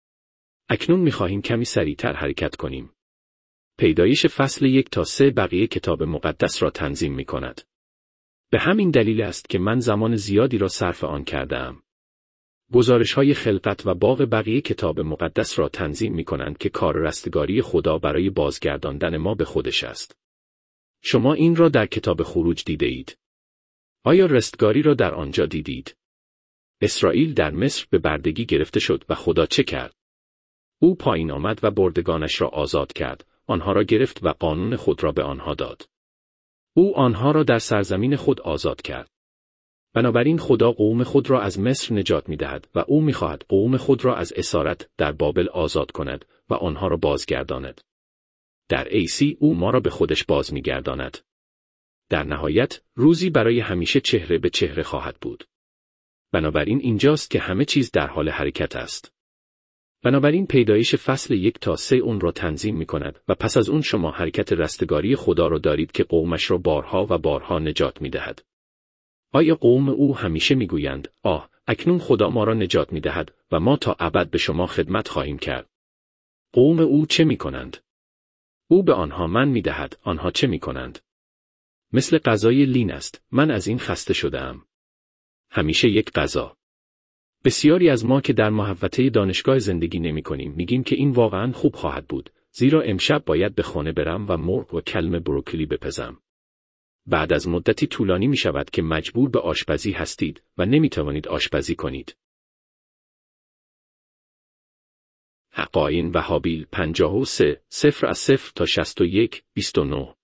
اکنون می‌خواهیم کمی سریعتر حرکت کنیم. پیدایش فصل یک تا سه بقیه کتاب مقدس را تنظیم می‌کند. به همین دلیل است که من زمان زیادی را صرف آن کرده‌ام. گزارش‌های خلقت و باغ بقیه کتاب مقدس را تنظیم می‌کنند که کار رستگاری خدا برای بازگرداندن ما به خودش است. شما این را در کتاب خروج دیده‌اید. آیا رستگاری را در آنجا دیدید؟ اسرائیل در مصر به بردگی گرفته شد و خدا چه کرد؟ او پایین آمد و بردگانش را آزاد کرد، آنها را گرفت و قانون خود را به آنها داد. او آنها را در سرزمین خود آزاد کرد. بنابراین خدا قوم خود را از مصر نجات می‌دهد و او می‌خواهد قوم خود را از اسارت در بابل آزاد کند و آنها را بازگرداند. در عیسی او ما را به خودش باز می‌گرداند. در نهایت روزی برای همیشه چهره به چهره خواهد بود. بنابراین اینجاست که همه چیز در حال حرکت است. بنابراین پیدایش فصل یک تا سه اون را تنظیم می کند و پس از اون شما حرکت رستگاری خدا را دارید که قومش را بارها و بارها نجات می دهد. آیا قوم او همیشه می گویند آه اکنون خدا ما را نجات می دهد و ما تا ابد به شما خدمت خواهیم کرد؟ قوم او چه می کنند؟ او به آنها من می دهد، آنها چه می کنند؟ مثل غذای لین است، من از این خسته شده‌ام. همیشه یک غذا. بسیاری از ما که در محوطه دانشگاه زندگی نمی کنیم میگیم که این واقعاً خوب خواهد بود، زیرا امشب باید به خانه برم و مرغ و کلم بروکلی بپزم. بعد از مدتی طولانی می شود که مجبور به آشپزی هستید و نمی توانید آشپزی کنید. قاین و هابیل پنجاه و سه صفر از صفر تا شصت و یک بیست و نه.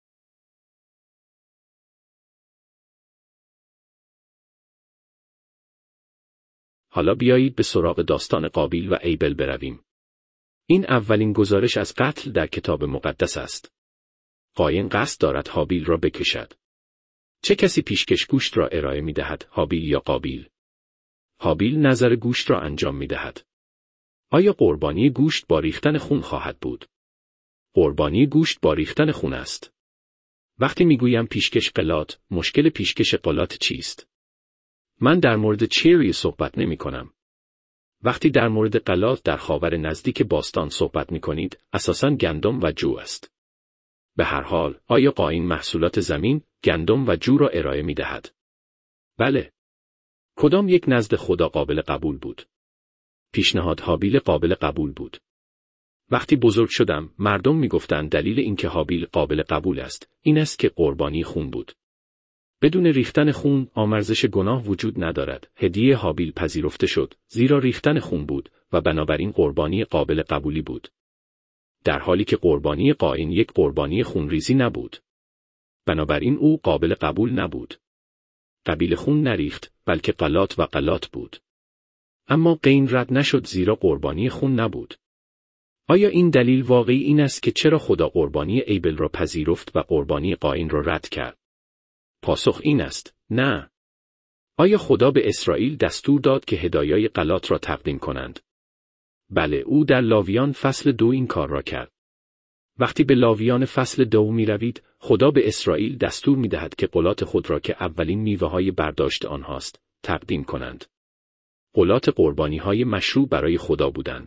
حالا بیایید به سراغ داستان قابیل و ایبل برویم. این اولین گزارش از قتل در کتاب مقدس است. قاین قصد دارد هابیل را بکشد. چه کسی پیشکش گوشت را ارائه می دهد، هابیل یا قابیل؟ هابیل نظر گوشت را انجام می دهد. آیا قربانی گوشت با ریختن خون خواهد بود؟ قربانی گوشت با ریختن خون است. وقتی می گویم پیشکش قلات، مشکل پیشکش قلات چیست؟ من در مورد چیری صحبت نمی کنم. وقتی در مورد قلات در خاور نزدیک باستان صحبت می کنید، اساساً گندم و جو است. به هر حال، آیا قاین محصولات زمین، گندم و جو را ارائه می دهد؟ بله. کدام یک نزد خدا قابل قبول بود؟ پیشنهاد هابیل قابل قبول بود. وقتی بزرگ شدم، مردم می گفتند دلیل اینکه هابیل قابل قبول است، این است که قربانی خون بود. بدون ریختن خون، آمرزش گناه وجود ندارد. هدیه هابیل پذیرفته شد، زیرا ریختن خون بود و بنابراین قربانی قابل قبولی بود. در حالی که قربانی قاین یک قربانی خونریزی نبود. بنابراین او قابل قبول نبود. قبیل خون نریخت، بلکه قلات و قلات بود. اما قاین رد نشد زیرا قربانی خون نبود. آیا این دلیل واقعی این است که چرا خدا قربانی ایبل را پذیرفت و قربانی قاین را رد کرد؟ پاسخ این است، نه. آیا خدا به اسرائیل دستور داد که هدایای قلات را تقدیم کنند؟ بله، او در لاویان فصل دو این کار را کرد. وقتی به لاویان فصل دو می روید، خدا به اسرائیل دستور می دهد که قلات خود را که اولین میوه های برداشت آنهاست، تقدیم کنند. قلات قربانی های مشروع برای خدا بودند.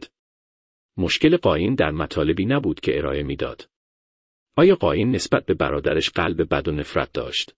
مشکل قاین در مطالبی نبود که ارائه می داد. آیا قاین نسبت به برادرش قلب بد و نفرت داشت؟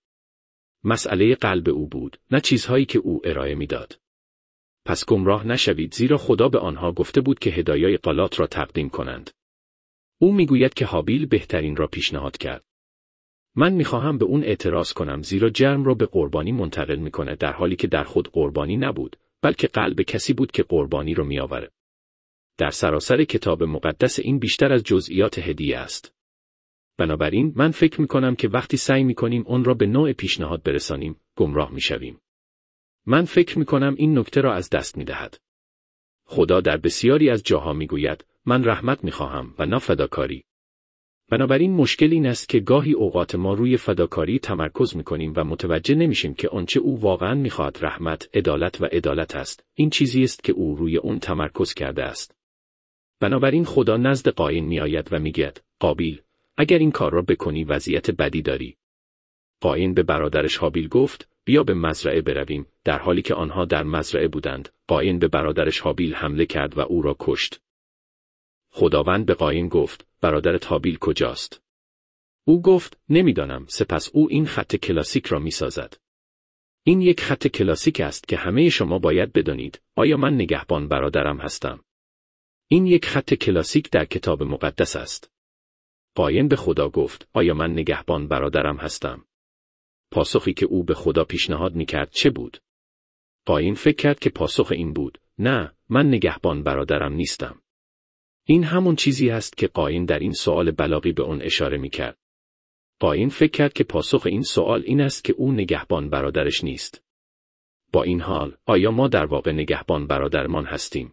مسئله قلب او بود، نه چیزهایی که او ارائه می داد. پس گمراه نشوید زیرا خدا به آنها گفته بود که هدایای قلات را تقدیم کنند. او میگوید که هابیل بهترین را پیشنهاد کرد. من میخواهم به اون اعتراض کنم زیرا جرم را به قربانی منتقل میکنه در حالی که در خود قربانی نبود، بلکه قلب کسی بود که قربانی را میآورد. در سراسر کتاب مقدس این بیشتر از جزئیات هدیه است. بنابراین من فکر میکنم که وقتی سعی میکنیم اون را به نوع پیشنهاد برسانیم، گمراه میشویم. من فکر میکنم این نکته را از دست میدهد. خدا در بسیاری از جاها میگوید من رحمت میخواهم و نه فداکاری. بنابراین مشکل این است که گاهی اوقات ما روی فداکاری تمرکز میکنیم و متوجه نمیشیم که آنچه او واقعا میخواد رحمت، عدالت و عدالت است. این چیزی است که او روی اون تمرکز کرده است. بنابراین خدا نزد قاین میآید و میگوید قابیل، اگر این کار را بکنی وضعیت بدی داری. قاین به برادرش هابیل گفت بیا به مزرعه برویم. در حالی که آنها در مزرعه بودند، قاین به برادرش هابیل حمله کرد و او را کشت. خداوند به قاین گفت برادرت هابیل کجاست؟ او گفت نمیدانم. سپس او این خط کلاسیک را میسازد. این یک خط کلاسیک است که همه شما باید بدانید. آیا من نگهبان برادرم هستم؟ این یک خط کلاسیک در کتاب مقدس است. قاین به خدا گفت آیا من نگهبان برادرم هستم؟ پاسخی که او به خدا پیشنهاد میکرد چه بود؟ قاین فکر کرد که پاسخ این بود نه، من نگهبان برادرم نیستم. این همون چیزی است که قاین در این سوال بلاغی به اون اشاره میکرد. قاین فکر کرد که پاسخ این سوال این است که او نگهبان برادرش نیست. با این حال، آیا ما در واقع نگهبان برادرمان هستیم؟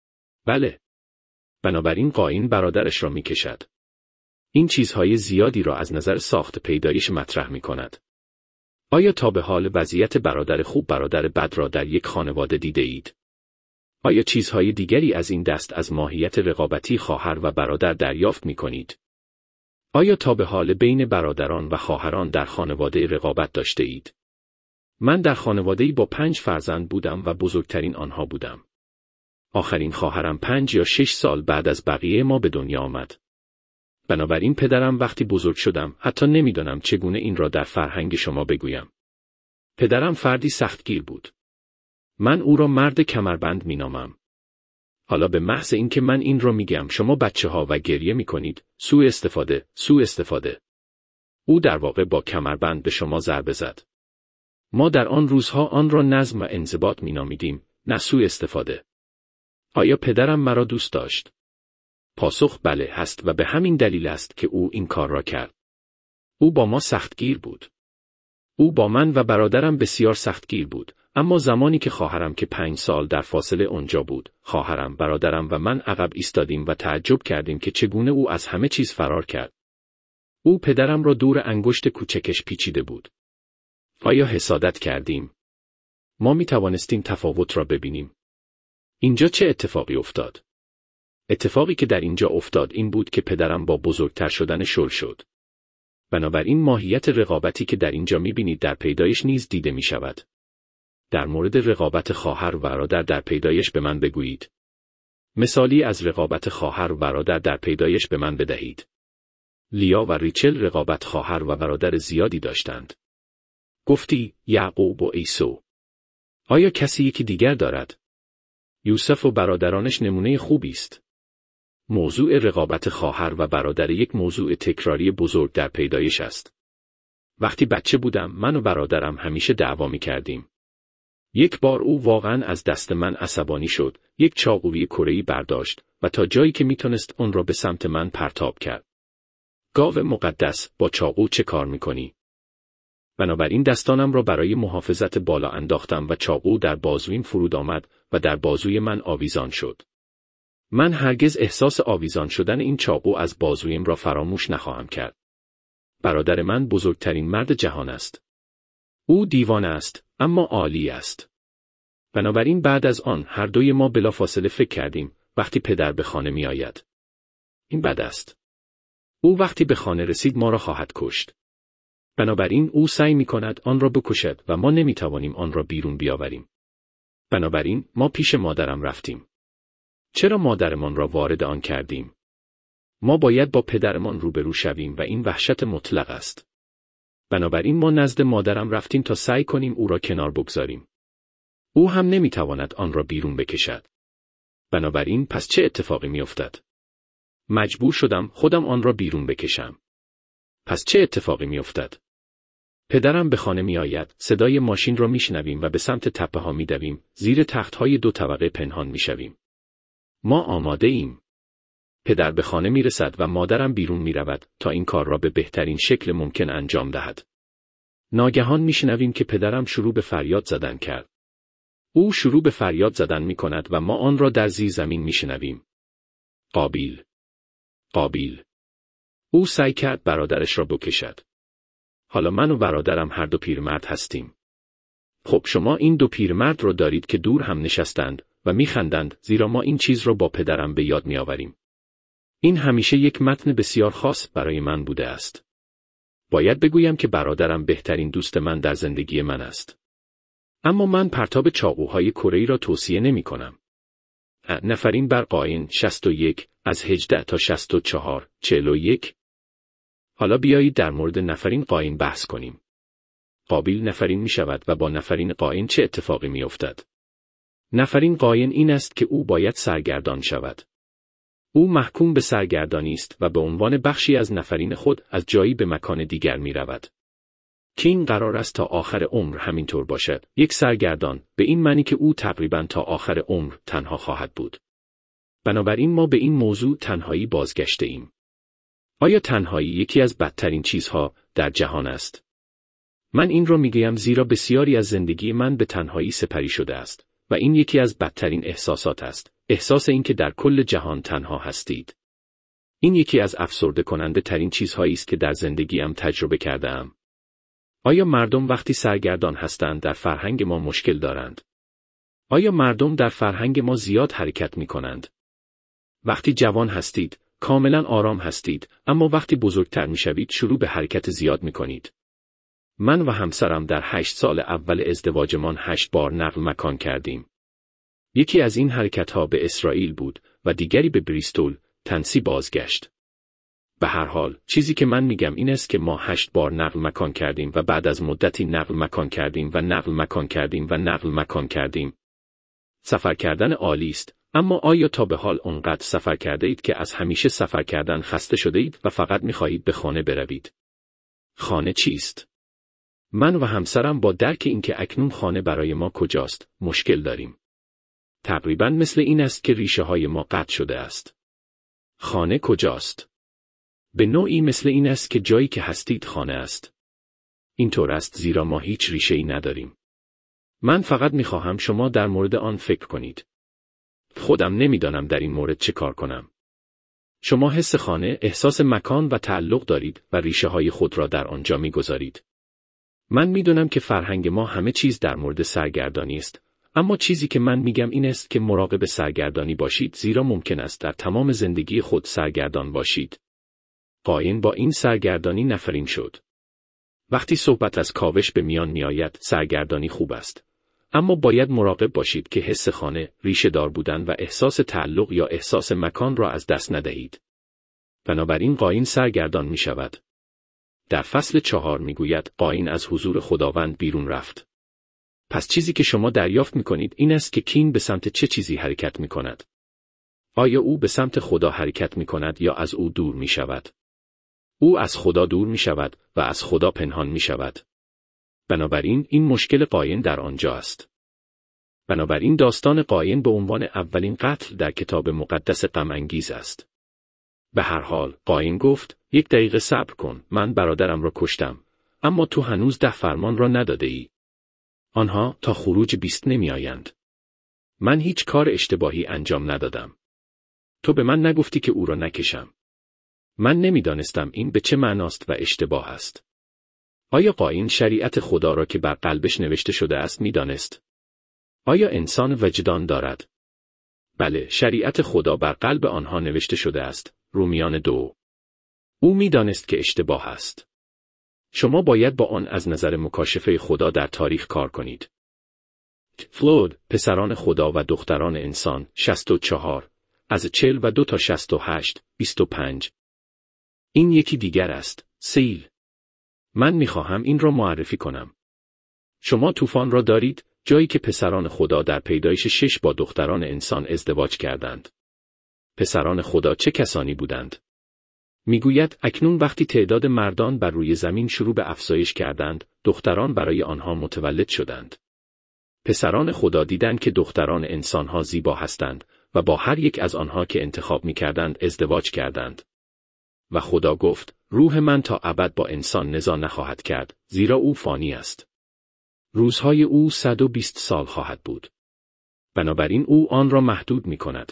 بله. بنابراین قاین برادرش را میکشد. این چیزهای زیادی را از نظر ساخت پیدایش مطرح میکند. آیا تا به حال وضعیت برادر خوب برادر بد را در یک خانواده دیده اید؟ آیا چیزهای دیگری از این دست از ماهیت رقابتی خواهر و برادر دریافت می کنید؟ آیا تا به حال بین برادران و خواهران در خانواده رقابت داشته اید؟ من در خانواده‌ای با پنج فرزند بودم و بزرگترین آنها بودم. آخرین خواهرم پنج یا شش سال بعد از بقیه ما به دنیا آمد. بنابراین پدرم وقتی بزرگ شدم حتی نمیدانم چگونه این را در فرهنگ شما بگویم. پدرم فردی سختگیر بود. من او را مرد کمربند مینامم. حالا به محض اینکه من این را میگم شما بچه ها و گریه میکنید، سوء استفاده، سوء استفاده. او در واقع با کمربند به شما ضربه زد. ما در آن روزها آن را نظم و انضباط مینامیدیم، نه سوء استفاده. آیا پدرم مرا دوست داشت؟ پاسخ بله هست و به همین دلیل است که او این کار را کرد. او با ما سختگیر بود. او با من و برادرم بسیار سختگیر بود، اما زمانی که خواهرم که پنج سال در فاصله آنجا بود، خواهرم، برادرم و من عقب ایستادیم و تعجب کردیم که چگونه او از همه چیز فرار کرد. او پدرم را دور انگشت کوچکش پیچیده بود. آیا حسادت کردیم؟ ما می توانستیم تفاوت را ببینیم. اینجا چه اتفاقی افتاد؟ اتفاقی که در اینجا افتاد این بود که پدرم با بزرگتر شدن شل شد. بنابراین ماهیت رقابتی که در اینجا می‌بینید در پیدایش نیز دیده می‌شود. در مورد رقابت خواهر و برادر در پیدایش به من بگویید. مثالی از رقابت خواهر و برادر در پیدایش به من بدهید. لیا و ریچل رقابت خواهر و برادر زیادی داشتند. گفتی یعقوب و عیسی. آیا کسی یکی دیگر دارد؟ یوسف و برادرانش نمونه خوبی است. موضوع رقابت خواهر و برادر یک موضوع تکراری بزرگ در پیدایش است. وقتی بچه بودم من و برادرم همیشه دعوا می کردیم. یک بار او واقعا از دست من عصبانی شد، یک چاقوی کره‌ای برداشت و تا جایی که میتونست اون را به سمت من پرتاب کرد. گاو مقدس، با چاقو چه کار میکنی؟ بنابراین دستانم را برای محافظت بالا انداختم و چاقو در بازویم فرود آمد و در بازوی من آویزان شد. من هرگز احساس آویزان شدن این چاقو از بازویم را فراموش نخواهم کرد. برادر من بزرگترین مرد جهان است. او دیوانه است، اما عالی است. بنابراین بعد از آن هر دوی ما بلافاصله فکر کردیم وقتی پدر به خانه می آید. این بد است. او وقتی به خانه رسید ما را خواهد کشت. بنابراین او سعی می کند آن را بکشد و ما نمی توانیم آن را بیرون بیاوریم. بنابراین ما پیش مادرم رفتیم. چرا مادرمان را وارد آن کردیم؟ ما باید با پدرمان روبرو شویم و این وحشت مطلق است. بنابراین ما نزد مادرم رفتیم تا سعی کنیم او را کنار بگذاریم. او هم نمیتواند آن را بیرون بکشد. بنابراین پس چه اتفاقی میافتد؟ مجبور شدم خودم آن را بیرون بکشم. پس چه اتفاقی میافتد؟ پدرم به خانه میآید، صدای ماشین را میشنویم و به سمت تپه ها میدویم، زیر تختهای دو طبقه پنهان میشویم. ما آماده ایم. پدر به خانه می رسد و مادرم بیرون می رود تا این کار را به بهترین شکل ممکن انجام دهد. ناگهان می شنویم که پدرم شروع به فریاد زدن کرد. او شروع به فریاد زدن می کند و ما آن را در زیر زمین می شنویم. قابیل. قابیل. او سعی کرد برادرش را بکشد. حالا من و برادرم هر دو پیرمرد هستیم. خب شما این دو پیرمرد را دارید که دور هم نشستند و می خندند زیرا ما این چیز را با پدرم به یاد می آوریم. این همیشه یک متن بسیار خاص برای من بوده است. باید بگویم که برادرم بهترین دوست من در زندگی من است. اما من پرتاب چاقوهای کره‌ای را توصیه نمی کنم. نفرین بر قاین شصت و یک از هجده تا شصت و چهار چهل و یک. حالا بیایید در مورد نفرین قاین بحث کنیم. قابیل نفرین می شود و با نفرین قاین چه اتفاقی می افتد؟ نفرین قاین این است که او باید سرگردان شود. او محکوم به سرگردانی است و به عنوان بخشی از نفرین خود از جایی به مکان دیگر می رود. که این قرار است تا آخر عمر همینطور باشد. یک سرگردان به این معنی که او تقریباً تا آخر عمر تنها خواهد بود. بنابراین ما به این موضوع تنهایی بازگشته ایم. آیا تنهایی یکی از بدترین چیزها در جهان است؟ من این را میگویم زیرا بسیاری از زندگی من به تنهایی سپری شده است و این یکی از بدترین احساسات است. احساس این که در کل جهان تنها هستید. این یکی از افسرده کننده ترین چیزهایی است که در زندگیم تجربه کرده ام. آیا مردم وقتی سرگردان هستند در فرهنگ ما مشکل دارند؟ آیا مردم در فرهنگ ما زیاد حرکت می کنند؟ وقتی جوان هستید، کاملا آرام هستید، اما وقتی بزرگتر می شوید شروع به حرکت زیاد می کنید. من و همسرم در هشت سال اول ازدواجمان هشت بار نقل مکان کردیم. یکی از این حرکتها به اسرائیل بود و دیگری به بریستول، تنسی بازگشت. به هر حال، چیزی که من میگم این است که ما هشت بار نقل مکان کردیم و بعد از مدتی نقل مکان کردیم و نقل مکان کردیم و نقل مکان کردیم. سفر کردن عالی است، اما آیا تا به حال اونقدر سفر کرده اید که از همیشه سفر کردن خسته شده اید و فقط میخواهید به خانه بروید؟ خانه چیست؟ من و همسرم با درک اینکه اکنون خانه برای ما کجاست، مشکل داریم. تقریباً مثل این است که ریشه های ما قطع شده است. خانه کجاست؟ به نوعی مثل این است که جایی که هستید خانه است. اینطور است زیرا ما هیچ ریشه‌ای نداریم. من فقط میخواهم شما در مورد آن فکر کنید. خودم نمیدانم در این مورد چه کار کنم. شما حس خانه، احساس مکان و تعلق دارید و ریشه های خود را در آنجا میگذارید. من میدونم که فرهنگ ما همه چیز در مورد سرگردانی است، اما چیزی که من میگم این است که مراقب سرگردانی باشید زیرا ممکن است در تمام زندگی خود سرگردان باشید. قاین با این سرگردانی نفرین شد. وقتی صحبت از کاوش به میان میآید، سرگردانی خوب است. اما باید مراقب باشید که حس خانه، ریشه دار بودن و احساس تعلق یا احساس مکان را از دست ندهید. بنابراین قاین سرگردان می شود. در فصل چهار می گوید قاین از حضور خداوند بیرون رفت. پس چیزی که شما دریافت می کنید این است که کین به سمت چه چیزی حرکت می کند. آیا او به سمت خدا حرکت می کند یا از او دور می شود؟ او از خدا دور می شود و از خدا پنهان می شود. بنابراین این مشکل قاین در آنجا است. بنابراین داستان قاین به عنوان اولین قتل در کتاب مقدس غم انگیز است. به هر حال قاین گفت یک دقیقه صبر کن، من برادرم را کشتم، اما تو هنوز ده فرمان را نداده ای. آنها تا خروج بیست نمی آیند. من هیچ کار اشتباهی انجام ندادم. تو به من نگفتی که او را نکشم. من نمیدانستم این به چه معناست و اشتباه است. آیا قاین شریعت خدا را که بر قلبش نوشته شده است میدانست؟ آیا انسان وجدان دارد؟ بله، شریعت خدا بر قلب آنها نوشته شده است. رومیان دو. او میدانست که اشتباه است. شما باید با آن از نظر مکاشفه خدا در تاریخ کار کنید. فلود، پسران خدا و دختران انسان، شصت و چهار، از چهل و دو تا شصت و هشت، بیست و پنج. این یکی دیگر است، سیل. من میخواهم این را معرفی کنم. شما طوفان را دارید، جایی که پسران خدا در پیدایش شش با دختران انسان ازدواج کردند. پسران خدا چه کسانی بودند؟ میگوید اکنون وقتی تعداد مردان بر روی زمین شروع به افزایش کردند، دختران برای آنها متولد شدند. پسران خدا دیدند که دختران انسانها زیبا هستند و با هر یک از آنها که انتخاب میکردند ازدواج کردند. و خدا گفت روح من تا ابد با انسان نزاع نخواهد کرد، زیرا او فانی است. روزهای او صد و بیست سال خواهد بود. بنابراین او آن را محدود می کند.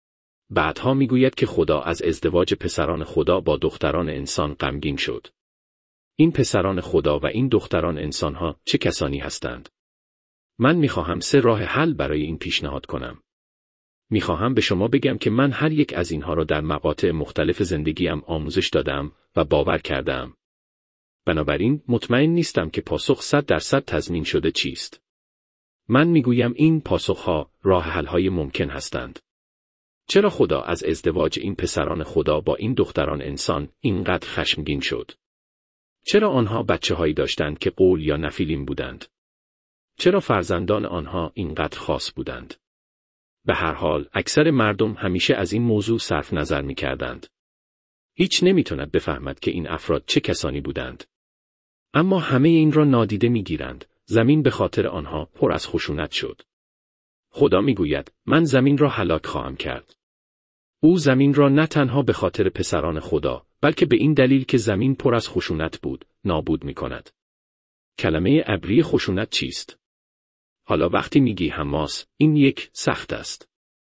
بعدها می گوید که خدا از ازدواج پسران خدا با دختران انسان غمگین شد. این پسران خدا و این دختران انسانها چه کسانی هستند؟ من می خواهم سه راه حل برای این پیشنهاد کنم. می خواهم به شما بگم که من هر یک از اینها را در مقاطع مختلف زندگیم آموزش دادم و باور کردم. بنابراین مطمئن نیستم که پاسخ صد درصد تضمین شده چیست. من می گویم این پاسخها راه حل‌های ممکن هستند. چرا خدا از ازدواج این پسران خدا با این دختران انسان اینقدر خشمگین شد؟ چرا آنها بچه‌هایی داشتند که قول یا نفیلیم بودند؟ چرا فرزندان آنها اینقدر خاص بودند؟ به هر حال اکثر مردم همیشه از این موضوع صرف نظر می کردند. هیچ نمی تواند بفهمد که این افراد چه کسانی بودند. اما همه این را نادیده می گیرند. زمین به خاطر آنها پر از خشونت شد. خدا می گوید من زمین را هلاک خواهم کرد. او زمین را نه تنها به خاطر پسران خدا بلکه به این دلیل که زمین پر از خشونت بود نابود می کند. کلمه عبری خشونت چیست؟ حالا وقتی میگی حماس، این یک سخت است.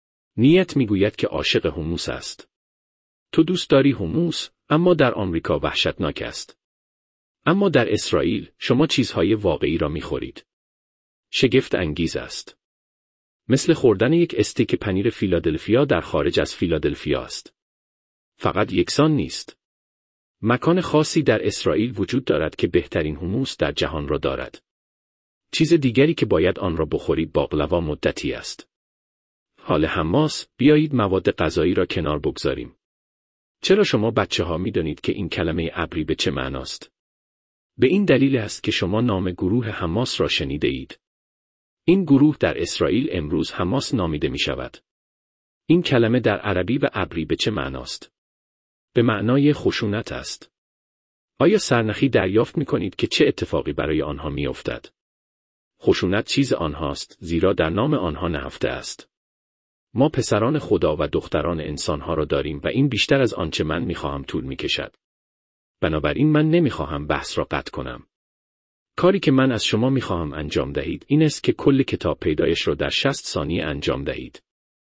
نیت میگوید که عاشق حموس است. تو دوست داری حموس، اما در آمریکا وحشتناک است. اما در اسرائیل شما چیزهای واقعی را میخورید. شگفت انگیز است. مثل خوردن یک استیک پنیر فیلادلفیا در خارج از فیلادلفیا است. فقط یکسان نیست. مکان خاصی در اسرائیل وجود دارد که بهترین حموس در جهان را دارد. چیز دیگری که باید آن را بخورید باقلوا مدتی است. حال حماس، بیایید مواد غذایی را کنار بگذاریم. چرا شما بچه ها می دانید که این کلمه عبری به چه معناست؟ به این دلیل است که شما نام گروه حماس را شنیده اید. این گروه در اسرائیل امروز حماس نامیده می شود. این کلمه در عربی و عبری به چه معناست؟ به معنای خشونت است. آیا سرنخی دریافت می کنید که چه اتفاقی برای آنها می افتد؟ خشونت چیز آنهاست، زیرا در نام آنها نهفته است. ما پسران خدا و دختران انسانها را داریم و این بیشتر از آنچه من میخواهم طول میکشد. بنابراین من نمیخواهم بحث را قطع کنم. کاری که من از شما میخواهم انجام دهید این است که کل کتاب پیدایش را در شصت ثانیه انجام دهید.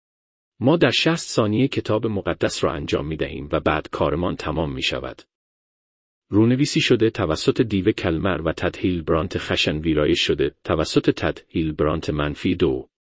ما در شصت ثانیه کتاب مقدس را انجام میدهیم و بعد کارمان تمام میشود. رونویسی شده توسط دیو کلمر و تد هیلبرانت خشن ویرایش شده توسط تد هیلبرانت منفی دو.